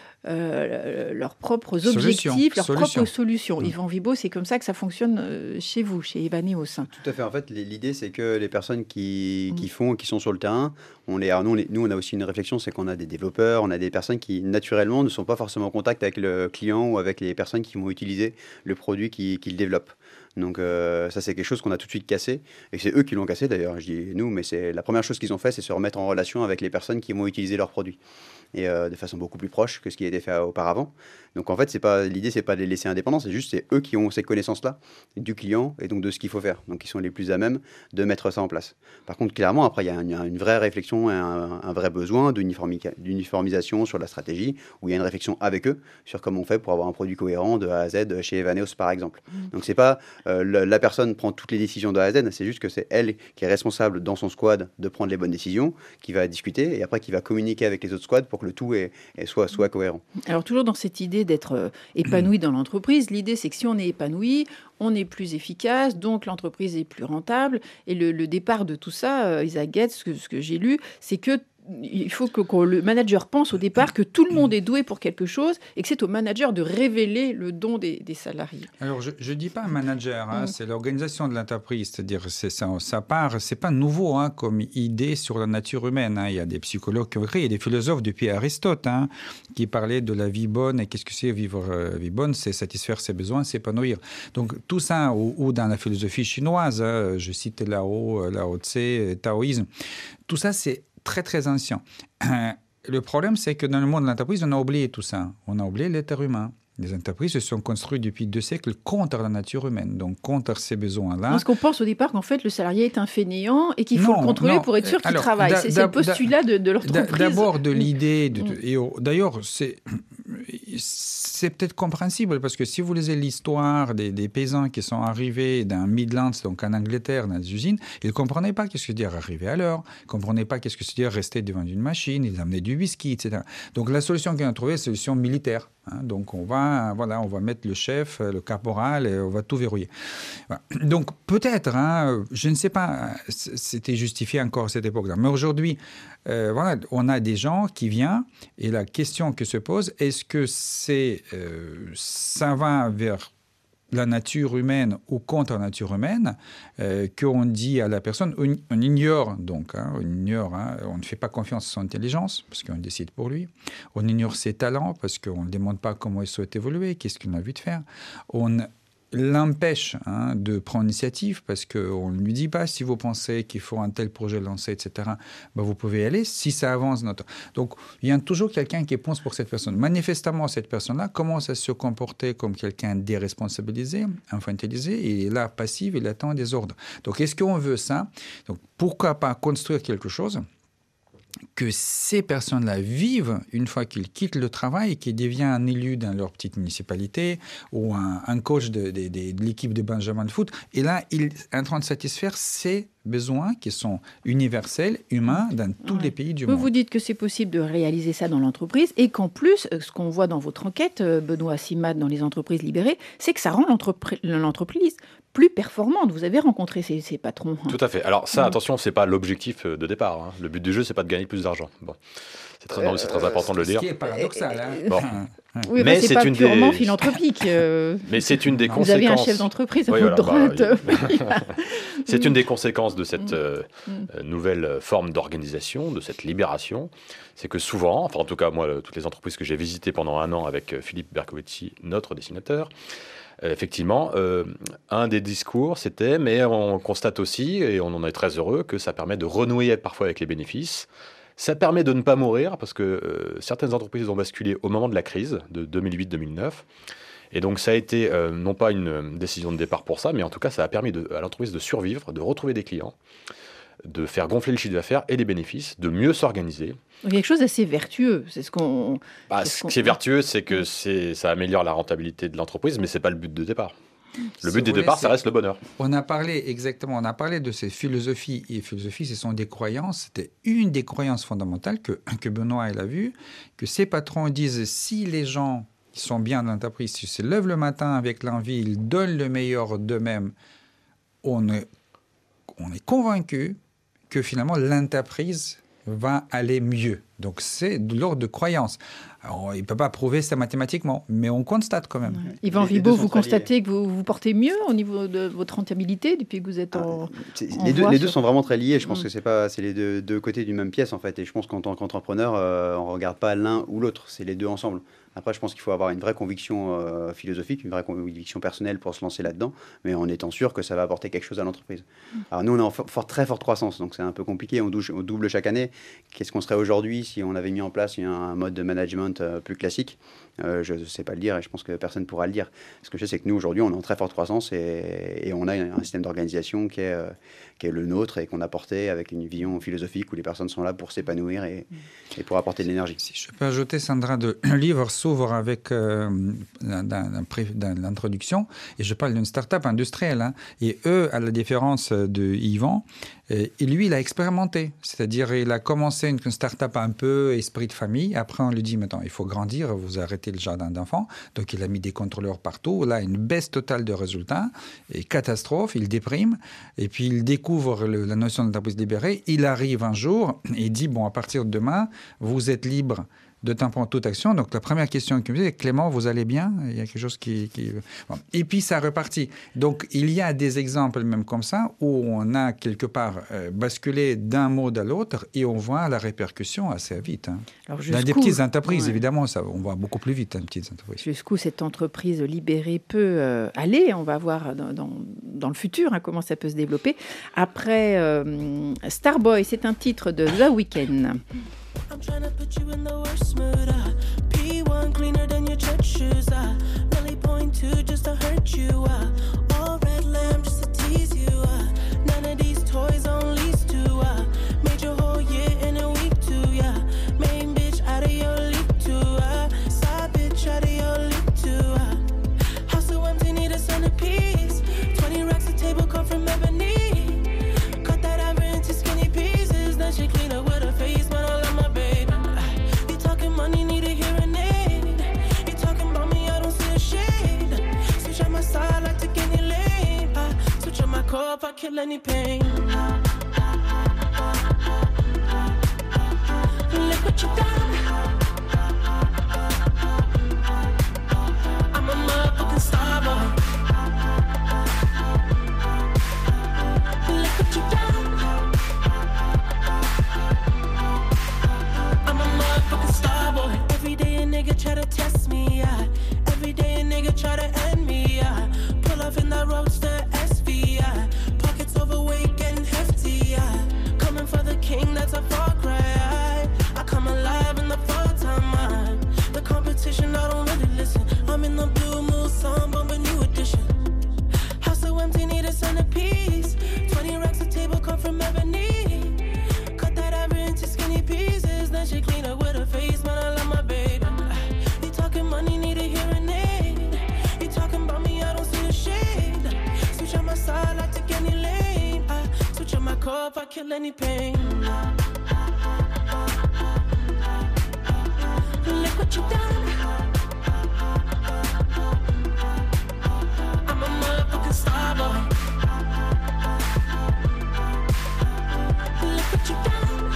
Euh, leurs propres Solution. objectifs, leurs Solution. propres solutions. Mmh. Yvan Vibo, c'est comme ça que ça fonctionne euh, chez vous, chez Evaneos. Tout à fait. En fait, l'idée, c'est que les personnes qui, qui font, qui sont sur le terrain, on les, alors nous, on les, nous, on a aussi une réflexion, c'est qu'on a des développeurs, on a des personnes qui, naturellement, ne sont pas forcément en contact avec le client ou avec les personnes qui vont utiliser le produit qu'ils qu'ils développent. Donc euh, ça, c'est quelque chose qu'on a tout de suite cassé. Et c'est eux qui l'ont cassé, d'ailleurs. Je dis nous, mais c'est la première chose qu'ils ont fait, c'est se remettre en relation avec les personnes qui vont utiliser leurs produits. Et euh, de façon beaucoup plus proche que ce qui a été fait auparavant. Donc en fait, c'est pas, l'idée, c'est pas de les laisser indépendants, c'est juste c'est eux qui ont ces connaissances-là du client et donc de ce qu'il faut faire. Donc ils sont les plus à même de mettre ça en place. Par contre, clairement, après, il y a une, une vraie réflexion, un, un vrai besoin d'uniformisation sur la stratégie, où il y a une réflexion avec eux sur comment on fait pour avoir un produit cohérent de A à Z chez Evaneos, par exemple. Mmh. Donc c'est pas euh, la, la personne prend toutes les décisions de A à Z, c'est juste que c'est elle qui est responsable dans son squad de prendre les bonnes décisions, qui va discuter et après qui va communiquer avec les autres squads pour que le tout est, est soit, soit cohérent. Alors toujours dans cette idée d'être euh, épanoui dans l'entreprise, l'idée c'est que si on est épanoui, on est plus efficace, donc l'entreprise est plus rentable. Et le, le départ de tout ça, euh, Isaac Getz, ce que, ce que j'ai lu, c'est que il faut que, que le manager pense au départ que tout le monde est doué pour quelque chose et que c'est au manager de révéler le don des, des salariés. Alors, je ne dis pas un manager, hein, mmh. c'est l'organisation de l'entreprise. C'est-à-dire, c'est ça, ça part, ce n'est pas nouveau hein, comme idée sur la nature humaine. Hein. Il y a des psychologues qui ont écrit, il y a des philosophes depuis Aristote hein, qui parlaient de la vie bonne. Et qu'est-ce que c'est vivre euh, vie bonne? C'est satisfaire ses besoins, s'épanouir. Donc, tout ça, ou, ou dans la philosophie chinoise, hein, je cite Lao, Lao Tse, taoïsme, tout ça, c'est très, très ancien. Euh, le problème, c'est que dans le monde de l'entreprise, on a oublié tout ça. On a oublié l'être humain. Les entreprises se sont construites depuis deux siècles contre la nature humaine, donc contre ces besoins-là. Parce qu'on pense au départ qu'en fait, le salarié est un fainéant et qu'il faut non, le contrôler non. pour être sûr qu'il Alors, travaille. C'est, c'est le postulat de, de l'entreprise. D'abord, de l'idée... De, de, et d'ailleurs, c'est, c'est peut-être compréhensible, parce que si vous lisez l'histoire des, des paysans qui sont arrivés dans Midlands, donc en Angleterre, dans les usines, ils ne comprenaient pas qu'est-ce que c'est dire arriver à l'heure, ils ne comprenaient pas qu'est-ce que c'est dire rester devant une machine, ils amenaient du whisky, et cetera. Donc la solution qu'ils ont trouvée, c'est la solution militaire. Hein, donc on va, voilà, on va mettre le chef, le caporal, et on va tout verrouiller. Voilà. Donc peut-être, hein, je ne sais pas, c'était justifié encore à cette époque-là, mais aujourd'hui, euh, voilà, on a des gens qui viennent et la question que se pose, est-ce que c'est, euh, ça va vers la nature humaine ou contre la nature humaine, euh, qu'on dit à la personne, on, on ignore donc, hein, on ignore, hein, on ne fait pas confiance à son intelligence parce qu'on décide pour lui, on ignore ses talents parce qu'on ne demande pas comment il souhaite évoluer, qu'est-ce qu'il a envie de faire, on l'empêche hein, de prendre l'initiative parce qu'on ne lui dit pas si vous pensez qu'il faut un tel projet lancé, et cetera. Ben, vous pouvez y aller si ça avance. Notre... Donc, il y a toujours quelqu'un qui pense pour cette personne. Manifestement, cette personne-là commence à se comporter comme quelqu'un déresponsabilisé, infantilisé, et est là, passif, il attend des ordres. Donc, est-ce qu'on veut ça? Donc, pourquoi pas construire quelque chose que ces personnes-là vivent une fois qu'ils quittent le travail et qu'ils deviennent un élu dans leur petite municipalité ou un, un coach de, de, de, de l'équipe de Benjamin de foot. Et là, il est en train de satisfaire ces besoins qui sont universels, humains, dans tous ouais. les pays du vous, monde. Vous dites que c'est possible de réaliser ça dans l'entreprise et qu'en plus, ce qu'on voit dans votre enquête, Benoît Simat, dans les entreprises libérées, c'est que ça rend l'entreprise, l'entreprise plus performante. Vous avez rencontré ces, ces patrons. Hein. Tout à fait. Alors ça, mmh. attention, c'est pas l'objectif de départ. Hein. Le but du jeu, c'est pas de gagner plus d'argent. Bon. C'est très, euh, non, c'est très important de le dire. Ce qui est paradoxal. Hein. Bon. Oui, mais c'est, c'est pas une purement des... philanthropique. Euh... Mais c'est une des Vous conséquences. Vous avez un chef d'entreprise à oui, votre voilà, droite. Bah, c'est une des conséquences de cette euh, mm. nouvelle forme d'organisation, de cette libération. C'est que souvent, enfin en tout cas moi, toutes les entreprises que j'ai visitées pendant un an avec Philippe Berkovici, notre dessinateur, euh, effectivement, euh, un des discours, c'était, mais on constate aussi, et on en est très heureux, que ça permet de renouer parfois avec les bénéfices. Ça permet de ne pas mourir parce que euh, certaines entreprises ont basculé au moment de la crise de deux mille huit deux mille neuf. Et donc ça a été euh, non pas une décision de départ pour ça, mais en tout cas ça a permis de, à l'entreprise de survivre, de retrouver des clients, de faire gonfler le chiffre d'affaires et les bénéfices, de mieux s'organiser. Donc, quelque chose d'assez vertueux, c'est ce qu'on... Bah, c'est ce, ce qu'on... qui est vertueux, c'est que c'est, ça améliore la rentabilité de l'entreprise, mais ce n'est pas le but de départ. Le but du départ, ça reste le bonheur. On a parlé, exactement, on a parlé de ces philosophies. Et philosophies, ce sont des croyances. C'était une des croyances fondamentales que, que Benoît elle a vu, que ces patrons disent, si les gens sont bien dans l'entreprise, s'ils se lèvent le matin avec l'envie, ils donnent le meilleur d'eux-mêmes, on est, on est convaincu que finalement l'entreprise va aller mieux. Donc c'est de l'ordre de croyance. Alors, il ne peut pas prouver ça mathématiquement, mais on constate quand même. Ouais. Yvan Vibaud, vous constatez que vous vous portez mieux au niveau de votre rentabilité depuis que vous êtes en, ah, en les, deux, sur... les deux sont vraiment très liés. Je pense mmh. que c'est pas, c'est les deux, deux côtés d'une même pièce en fait. Et je pense qu'en tant qu'entrepreneur, euh, on ne regarde pas l'un ou l'autre. C'est les deux ensemble. Après, je pense qu'il faut avoir une vraie conviction euh, philosophique, une vraie conviction personnelle pour se lancer là-dedans, mais en étant sûr que ça va apporter quelque chose à l'entreprise. Mmh. Alors nous, on est en for- for- très forte croissance, donc c'est un peu compliqué, on, douche, on double chaque année. Qu'est-ce qu'on serait aujourd'hui si on avait mis en place un mode de management euh, plus classique? euh, Je ne sais pas le dire et je pense que personne ne pourra le dire. Ce que je sais, c'est que nous, aujourd'hui, on est en très forte croissance et, et on a un système d'organisation qui est, euh, qui est le nôtre et qu'on a porté avec une vision philosophique où les personnes sont là pour s'épanouir et, et pour apporter de l'énergie. Si je peux ajouter, Sandra, de, le livre s'ouvre avec euh, dans, dans, dans l'introduction, et je parle d'une start-up industrielle. Hein, et eux, à la différence de Yvan, et lui, il a expérimenté. C'est-à-dire, il a commencé une, une start-up un peu esprit de famille. Après, on lui dit, maintenant, il faut grandir, vous arrêtez le jardin d'enfants. Donc, il a mis des contrôleurs partout. Là, une baisse totale de résultats. Et catastrophe, il déprime. Et puis, il découvre le, la notion d'entreprise libérée. Il arrive un jour et dit, bon, à partir de demain, vous êtes libre de temps pour toute action. Donc, la première question qu'il me dit, Clément, vous allez bien? Il y a quelque chose qui... qui... Bon. Et puis, ça repartit. Donc, il y a des exemples même comme ça où on a quelque part euh, basculé d'un mode à l'autre et on voit la répercussion assez vite. Hein. Alors, dans des petites entreprises, ouais. évidemment, ça, on va beaucoup plus vite dans les petites entreprises. Jusqu'où cette entreprise libérée peut euh, aller, on va voir dans, dans, dans le futur hein, comment ça peut se développer. Après euh, Starboy, c'est un titre de The Weeknd. I'm trying to put you in the worst mood. Uh, P one cleaner than your church shoes. Uh, really point two just to hurt you. Uh, all red lamb just to tease you. Uh, none of these toys on lease to. Uh, made your whole year in a week too. Yeah, main bitch out of your league too. Uh, side bitch out of your league too. Uh, house so empty, need a centerpiece. Twenty racks a table come from ebony. Cut that ever into skinny pieces. Then she clean up with her face. If I kill any pain, look what you done. I'm a motherfucking star boy. kill any pain. Look what you done. I'm a motherfucking star boy. Look what you done.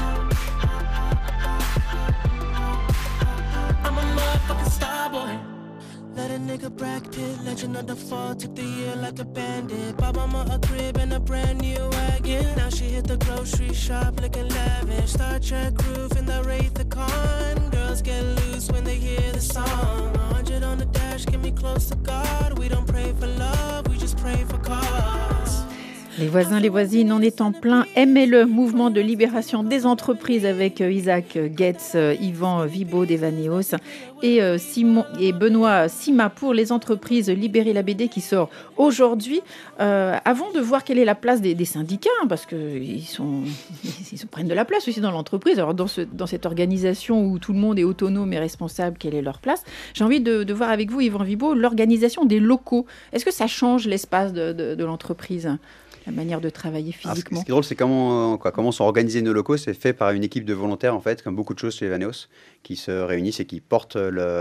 I'm a motherfucking star boy. Let a nigga Brad Pitt, legend of the fall, took the year like a bandit. Bought mama a crib and a brand new wagon. Now she hit the grocery shop looking lavish. Star Trek roof in the Wraith the Con. Girls get loose when they hear the song. one hundred on the dash, get me close to God. We don't pray for love, we just pray for cause. Les voisins, les voisines, on est en plein M L E, mouvement de libération des entreprises, avec Isaac Getz, Yvan Vibo d'Evaneos et, euh, Simon, et Benoît Sima pour les entreprises Libérer la B D qui sort aujourd'hui. Euh, avant de voir quelle est la place des, des syndicats, hein, parce qu'ils sont, ils, ils prennent de la place aussi dans l'entreprise, alors dans, ce, dans cette organisation où tout le monde est autonome et responsable, quelle est leur place? J'ai envie de, de voir avec vous, Yvan Vibo, l'organisation des locaux. Est-ce que ça change l'espace de, de, de l'entreprise ? La manière de travailler physiquement. Alors, ce qui est drôle, c'est comment, quoi, comment sont organisés nos locaux. C'est fait par une équipe de volontaires, en fait, comme beaucoup de choses chez Evaneos, qui se réunissent et qui portent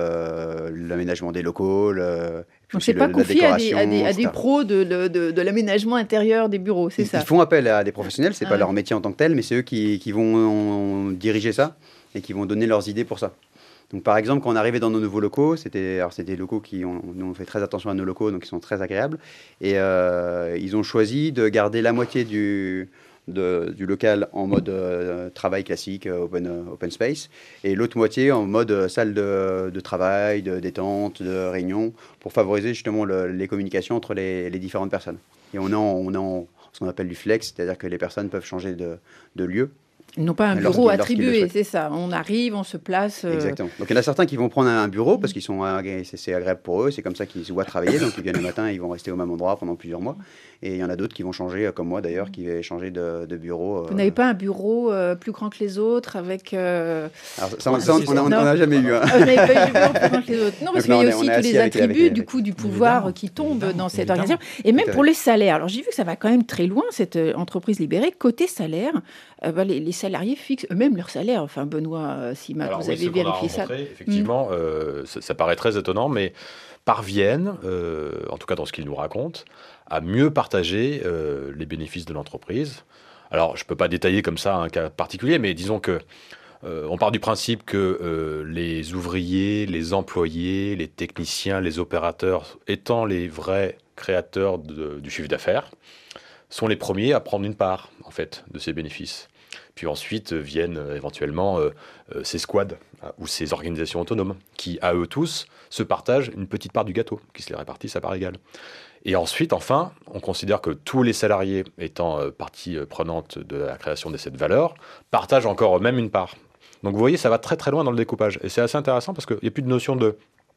le, l'aménagement des locaux. Le, Donc, c'est pas confié à des, à, des, à des pros de, de, de, de l'aménagement intérieur des bureaux, c'est ils, ça? Ils font appel à des professionnels, c'est ah pas ouais. leur métier en tant que tel, mais c'est eux qui, qui vont diriger ça et qui vont donner leurs idées pour ça. Donc, par exemple, quand on arrivait dans nos nouveaux locaux, c'était, alors c'était des locaux qui ont, nous on fait très attention à nos locaux, donc ils sont très agréables. Et euh, ils ont choisi de garder la moitié du, de, du local en mode euh, travail classique, open, open space, et l'autre moitié en mode salle de, de travail, de détente, de réunion, pour favoriser justement le, les communications entre les, les différentes personnes. Et on est en, on est en ce qu'on appelle du flex, c'est-à-dire que les personnes peuvent changer de, de lieu. Ils n'ont pas un lorsqu'ils, bureau attribué, c'est ça. On arrive, on se place. Euh... Exactement. Donc il y en a certains qui vont prendre un bureau parce qu'ils sont c'est, c'est agréable pour eux, c'est comme ça qu'ils se voient travailler. Donc ils viennent le matin, ils vont rester au même endroit pendant plusieurs mois. Et il y en a d'autres qui vont changer, comme moi d'ailleurs, qui vont changer de, de bureau. Vous euh... n'avez pas un bureau euh, plus grand que les autres avec. Euh... Alors, ça, ça, ça, on n'en a jamais eu. Hein. Vous n'avez pas eu de bureau plus grand que les autres. Non, parce qu'il y a aussi tous les attributs avec, du coup du pouvoir évidemment, qui tombent dans cette évidemment. organisation. Et même pour les salaires. Alors j'ai vu que ça va quand même très loin cette entreprise libérée côté salaire. Euh, bah, les, les salariés fixent eux-mêmes leur salaire. Enfin, Benoît Sima, Alors, vous oui, avez vérifié ça. Effectivement, mmh. euh, ça, ça paraît très étonnant, mais parviennent, euh, en tout cas dans ce qu'ils nous racontent, à mieux partager euh, les bénéfices de l'entreprise. Alors, je ne peux pas détailler comme ça un cas particulier, mais disons que euh, on part du principe que euh, les ouvriers, les employés, les techniciens, les opérateurs, étant les vrais créateurs de, du chiffre d'affaires, sont les premiers à prendre une part, en fait, de ces bénéfices. Puis ensuite euh, viennent euh, éventuellement euh, euh, ces squads euh, ou ces organisations autonomes qui, à eux tous, se partagent une petite part du gâteau, qui se les répartissent à part égale. Et ensuite, enfin, on considère que tous les salariés, étant euh, partie euh, prenante de la création de cette valeur, partagent encore même une part. Donc vous voyez, ça va très très loin dans le découpage. Et c'est assez intéressant parce qu'il n'y a plus de notion de...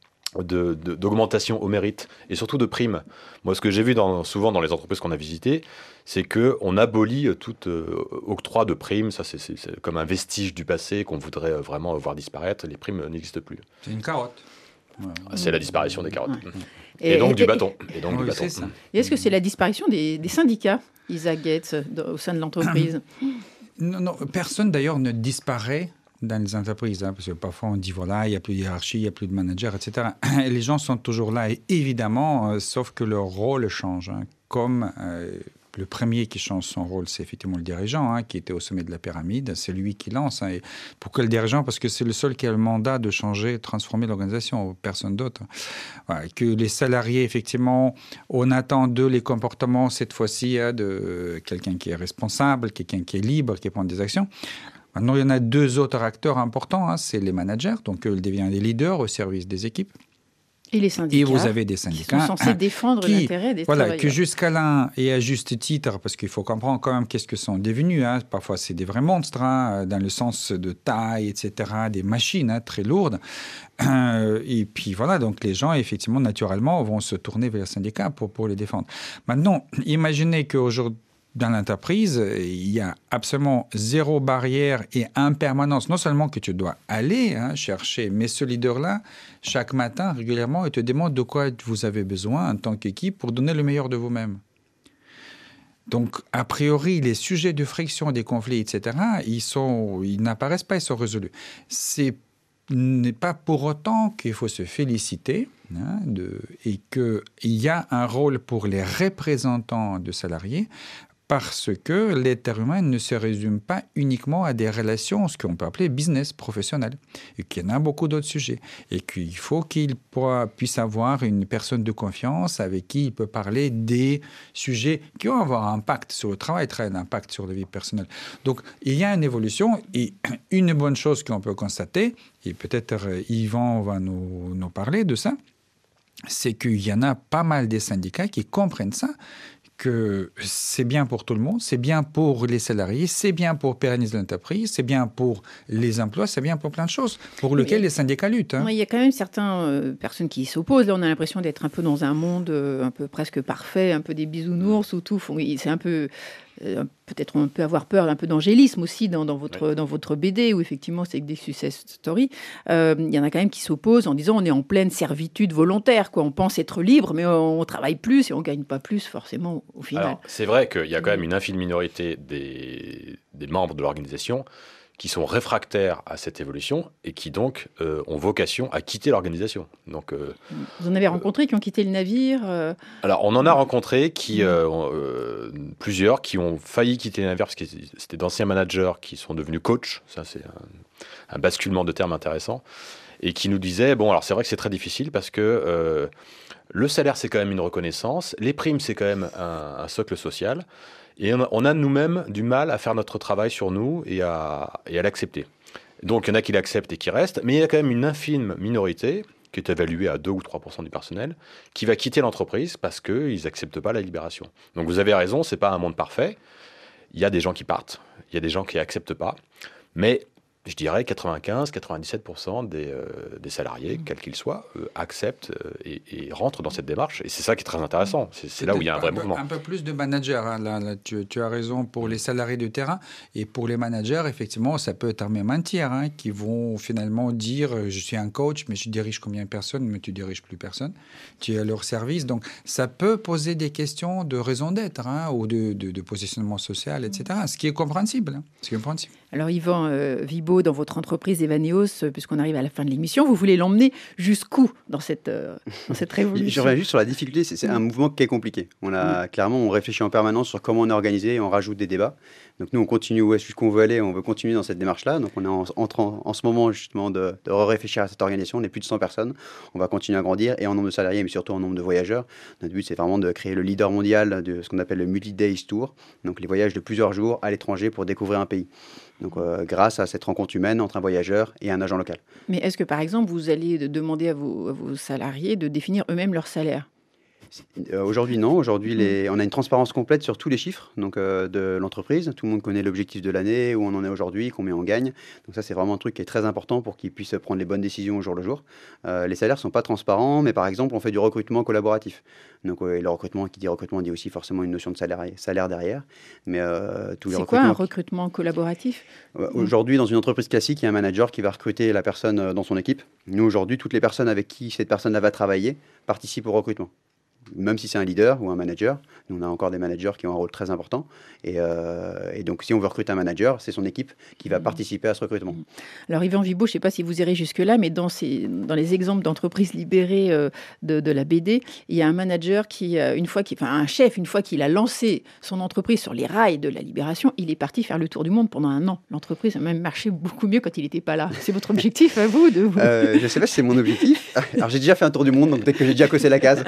De, de, d'augmentation au mérite et surtout de primes. Moi, ce que j'ai vu dans, souvent dans les entreprises qu'on a visitées, c'est qu'on abolit tout euh, octroi de primes. Ça, c'est, c'est, c'est comme un vestige du passé qu'on voudrait euh, vraiment voir disparaître. Les primes n'existent plus. C'est une carotte. Ouais. C'est la disparition des carottes. Ouais. Et, et donc et, du bâton. Et donc oui, du bâton. ça. Et est-ce que c'est la disparition des, des syndicats, Isaac Getz, au sein de l'entreprise? non, non, personne d'ailleurs ne disparaît dans les entreprises, hein, parce que parfois on dit voilà, il n'y a plus de hiérarchie, il n'y a plus de manager, et cetera. Et les gens sont toujours là, et évidemment, euh, sauf que leur rôle change. Hein, comme euh, le premier qui change son rôle, c'est effectivement le dirigeant, hein, qui était au sommet de la pyramide, c'est lui qui lance. Hein, et pourquoi le dirigeant? Parce que c'est le seul qui a le mandat de changer, de transformer l'organisation, personne d'autre. Voilà, que les salariés, effectivement, on attend d'eux les comportements, cette fois-ci, hein, de quelqu'un qui est responsable, quelqu'un qui est libre, qui prend des actions. Maintenant, il y en a deux autres acteurs importants, hein, c'est les managers, donc eux, ils deviennent des leaders au service des équipes. Et les syndicats. Et vous avez des syndicats qui sont censés défendre qui, l'intérêt des voilà, travailleurs. Que jusqu'à là, et à juste titre, parce qu'il faut comprendre quand même qu'est-ce que sont devenus. Hein, parfois, c'est des vrais monstres, hein, dans le sens de taille, et cetera, des machines hein, très lourdes. Euh, et puis voilà, donc les gens, effectivement, naturellement, vont se tourner vers les syndicats pour, pour les défendre. Maintenant, imaginez qu'aujourd'hui, dans l'entreprise, il y a absolument zéro barrière et impermanence. Non seulement que tu dois aller hein, chercher, mais ce leader-là, chaque matin, régulièrement, il te demande de quoi vous avez besoin en tant qu'équipe pour donner le meilleur de vous-même. Donc, a priori, les sujets de friction, des conflits, et cetera, ils, sont, ils n'apparaissent pas, ils sont résolus. Ce n'est pas pour autant qu'il faut se féliciter hein, de, et qu'il y a un rôle pour les représentants de salariés parce que l'être humain ne se résume pas uniquement à des relations, ce qu'on peut appeler business professionnel, et qu'il y en a beaucoup d'autres sujets, et qu'il faut qu'il puisse avoir une personne de confiance avec qui il peut parler des sujets qui vont avoir un impact sur le travail, un impact sur la vie personnelle. Donc, il y a une évolution, et une bonne chose qu'on peut constater, et peut-être Yvan va nous, nous parler de ça, c'est qu'il y en a pas mal des syndicats qui comprennent ça, que c'est bien pour tout le monde, c'est bien pour les salariés, c'est bien pour pérenniser l'entreprise, c'est bien pour les emplois, c'est bien pour plein de choses, pour lesquelles les syndicats luttent. Hein. Il y a quand même certaines euh, personnes qui s'opposent. Là, on a l'impression d'être un peu dans un monde euh, un peu presque parfait, un peu des bisounours où tout. Font, c'est un peu... Euh, peut-être on peut avoir peur un peu d'angélisme aussi dans, dans, votre, ouais. dans votre B D, où effectivement c'est que des success stories. Euh, il y en a quand même qui s'opposent en disant on est en pleine servitude volontaire. Quoi. On pense être libre, mais on ne travaille plus et on ne gagne pas plus forcément au final. Alors, c'est vrai qu'il y a quand même une infime minorité des, des membres de l'organisation qui sont réfractaires à cette évolution et qui donc euh, ont vocation à quitter l'organisation. Donc, euh, vous en avez rencontré qui ont quitté le navire euh... Alors, on en a rencontré qui, euh, euh, plusieurs qui ont failli quitter le navire parce que c'était d'anciens managers qui sont devenus coachs. Ça, c'est un, un basculement de termes intéressant. Et qui nous disaient, bon, alors c'est vrai que c'est très difficile parce que euh, le salaire, c'est quand même une reconnaissance. Les primes, c'est quand même un, un socle social. Et on a nous-mêmes du mal à faire notre travail sur nous et à, et à l'accepter. Donc, il y en a qui l'acceptent et qui restent, mais il y a quand même une infime minorité, qui est évaluée à deux ou trois pour cent du personnel, qui va quitter l'entreprise parce qu'ils n'acceptent pas la libération. Donc, vous avez raison, ce n'est pas un monde parfait. Il y a des gens qui partent, il y a des gens qui n'acceptent pas, mais je dirais quatre-vingt-quinze à quatre-vingt-dix-sept pour cent des, euh, des salariés, quels qu'ils soient, euh, acceptent euh, et, et rentrent dans cette démarche. Et c'est ça qui est très intéressant. C'est, c'est là où il y a un vrai un mouvement. Peu, un peu plus de managers. Hein. Là, là, tu, tu as raison pour les salariés de terrain. Et pour les managers, effectivement, ça peut être même un tiers hein, qui vont finalement dire « je suis un coach, mais je dirige combien de personnes, mais tu ne diriges plus personne. Tu es à leur service. » Donc, ça peut poser des questions de raison d'être hein, ou de, de, de positionnement social, et cetera. Ce qui est compréhensible. Hein, ce qui est compréhensible. Alors, Yvan euh, Vibaud, dans votre entreprise Evaneos, puisqu'on arrive à la fin de l'émission, vous voulez l'emmener jusqu'où dans cette, euh, dans cette révolution ? Je reviens juste sur la difficulté, c'est, c'est un mouvement qui est compliqué. On a, mmh. Clairement, on réfléchit en permanence sur comment on est organisé et on rajoute des débats. Donc nous, on continue où est-ce qu'on veut aller, on veut continuer dans cette démarche-là. Donc on est en, en, en, en ce moment justement de, de réfléchir à cette organisation. On est plus de cent personnes, on va continuer à grandir et en nombre de salariés, mais surtout en nombre de voyageurs. Notre but, c'est vraiment de créer le leader mondial de ce qu'on appelle le Multi-Days Tour, donc les voyages de plusieurs jours à l'étranger pour découvrir un pays. Donc, euh, grâce à cette rencontre humaine entre un voyageur et un agent local. Mais est-ce que, par exemple, vous allez demander à vos, à vos salariés de définir eux-mêmes leur salaire ? Euh, aujourd'hui, non. Aujourd'hui, les... on a une transparence complète sur tous les chiffres donc, euh, de l'entreprise. Tout le monde connaît l'objectif de l'année, où on en est aujourd'hui, combien on gagne. Donc ça, c'est vraiment un truc qui est très important pour qu'ils puissent prendre les bonnes décisions au jour le jour. Euh, les salaires ne sont pas transparents, mais par exemple, on fait du recrutement collaboratif. Donc euh, le recrutement, qui dit recrutement, dit aussi forcément une notion de salaire, salaire derrière. Mais, euh, tous les c'est quoi un recrutement collaboratif ? euh, Aujourd'hui, dans une entreprise classique, il y a un manager qui va recruter la personne dans son équipe. Nous, aujourd'hui, toutes les personnes avec qui cette personne-là va travailler participent au recrutement. Même si c'est un leader ou un manager, nous on a encore des managers qui ont un rôle très important. Et, euh, et donc, si on veut recruter un manager, c'est son équipe qui va participer à ce recrutement. Alors, Yvan Vibaud, je ne sais pas si vous irez jusque-là, mais dans, ces, dans les exemples d'entreprises libérées euh, de, de la B D, il y a un manager qui, euh, une fois qu'il, enfin un chef, une fois qu'il a lancé son entreprise sur les rails de la libération, il est parti faire le tour du monde pendant un an. L'entreprise a même marché beaucoup mieux quand il n'était pas là. C'est votre objectif à vous, de vous euh, Je ne sais pas si c'est mon objectif. Alors, j'ai déjà fait un tour du monde, donc peut-être que j'ai déjà coché la case.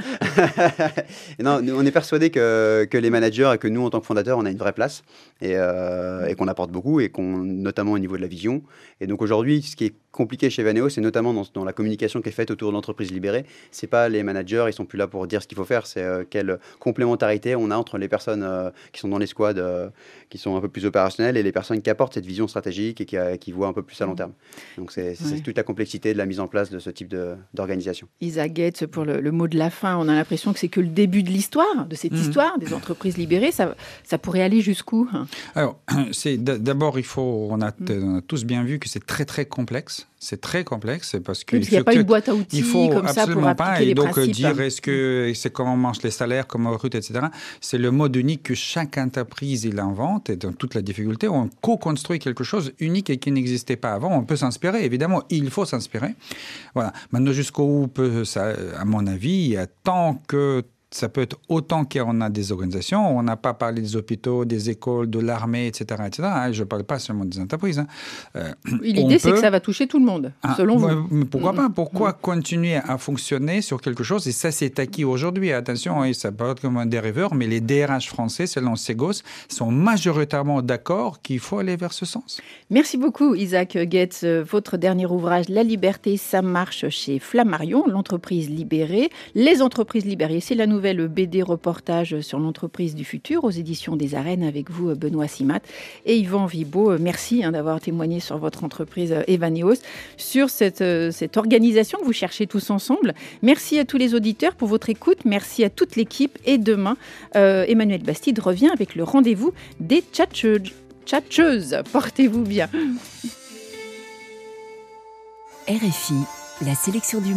Non, nous, on est persuadé que, que les managers et que nous, en tant que fondateurs, on a une vraie place et, euh, et qu'on apporte beaucoup, et qu'on, notamment au niveau de la vision. Et donc aujourd'hui, ce qui est compliqué chez Evaneos, c'est notamment dans, dans la communication qui est faite autour de l'entreprise libérée. C'est pas les managers, ils sont plus là pour dire ce qu'il faut faire. C'est euh, quelle complémentarité on a entre les personnes euh, qui sont dans les squads, euh, qui sont un peu plus opérationnelles, et les personnes qui apportent cette vision stratégique et qui, euh, qui voient un peu plus à long terme. Donc c'est, c'est ouais. toute la complexité de la mise en place de ce type de, d'organisation. Isa Goetz, pour le, le mot de la fin, on a l'impression que c'est que le début de l'histoire, de cette mmh. histoire des entreprises libérées. Ça, ça pourrait aller jusqu'où? Alors, c'est, d'abord, il faut, on a, on a tous bien vu que c'est très, très complexe. C'est très complexe parce que oui, il n'y a pas que, une boîte à outils il faut comme ça pour appliquer pas, et les donc principes. dire est-ce que c'est comment on mange les salaires, comment on recrute, et cetera. C'est le mode unique que chaque entreprise il invente et dans toute la difficulté, on co-construit quelque chose unique et qui n'existait pas avant. On peut s'inspirer, évidemment, il faut s'inspirer. Voilà. Maintenant, jusqu'où peut ça, à mon avis, tant que ça peut être autant qu'on a des organisations. On n'a pas parlé des hôpitaux, des écoles, de l'armée, et cetera, et cetera. Je ne parle pas seulement des entreprises. Hein. Euh, L'idée, c'est peut... que ça va toucher tout le monde, ah, selon vous. Mais pourquoi mmh. pas? Pourquoi mmh. continuer à fonctionner sur quelque chose? Et ça, c'est acquis aujourd'hui. Attention, ça peut être comme un dériveur, mais les D R H français, selon Segos, sont majoritairement d'accord qu'il faut aller vers ce sens. Merci beaucoup, Isaac Goetz. Votre dernier ouvrage, La liberté, ça marche, chez Flammarion, l'entreprise libérée. Les entreprises libérées, c'est la nouvelle le B D reportage sur l'entreprise du futur aux éditions des Arènes avec vous, Benoît Simat et Yvan Vibaud. Merci hein, d'avoir témoigné sur votre entreprise Evaneos, sur cette, cette organisation que vous cherchez tous ensemble. Merci à tous les auditeurs pour votre écoute. Merci à toute l'équipe. Et demain, euh, Emmanuel Bastide revient avec le rendez-vous des tchatcheuses. Tchatcheuses. Portez-vous bien. R F I, la sélection du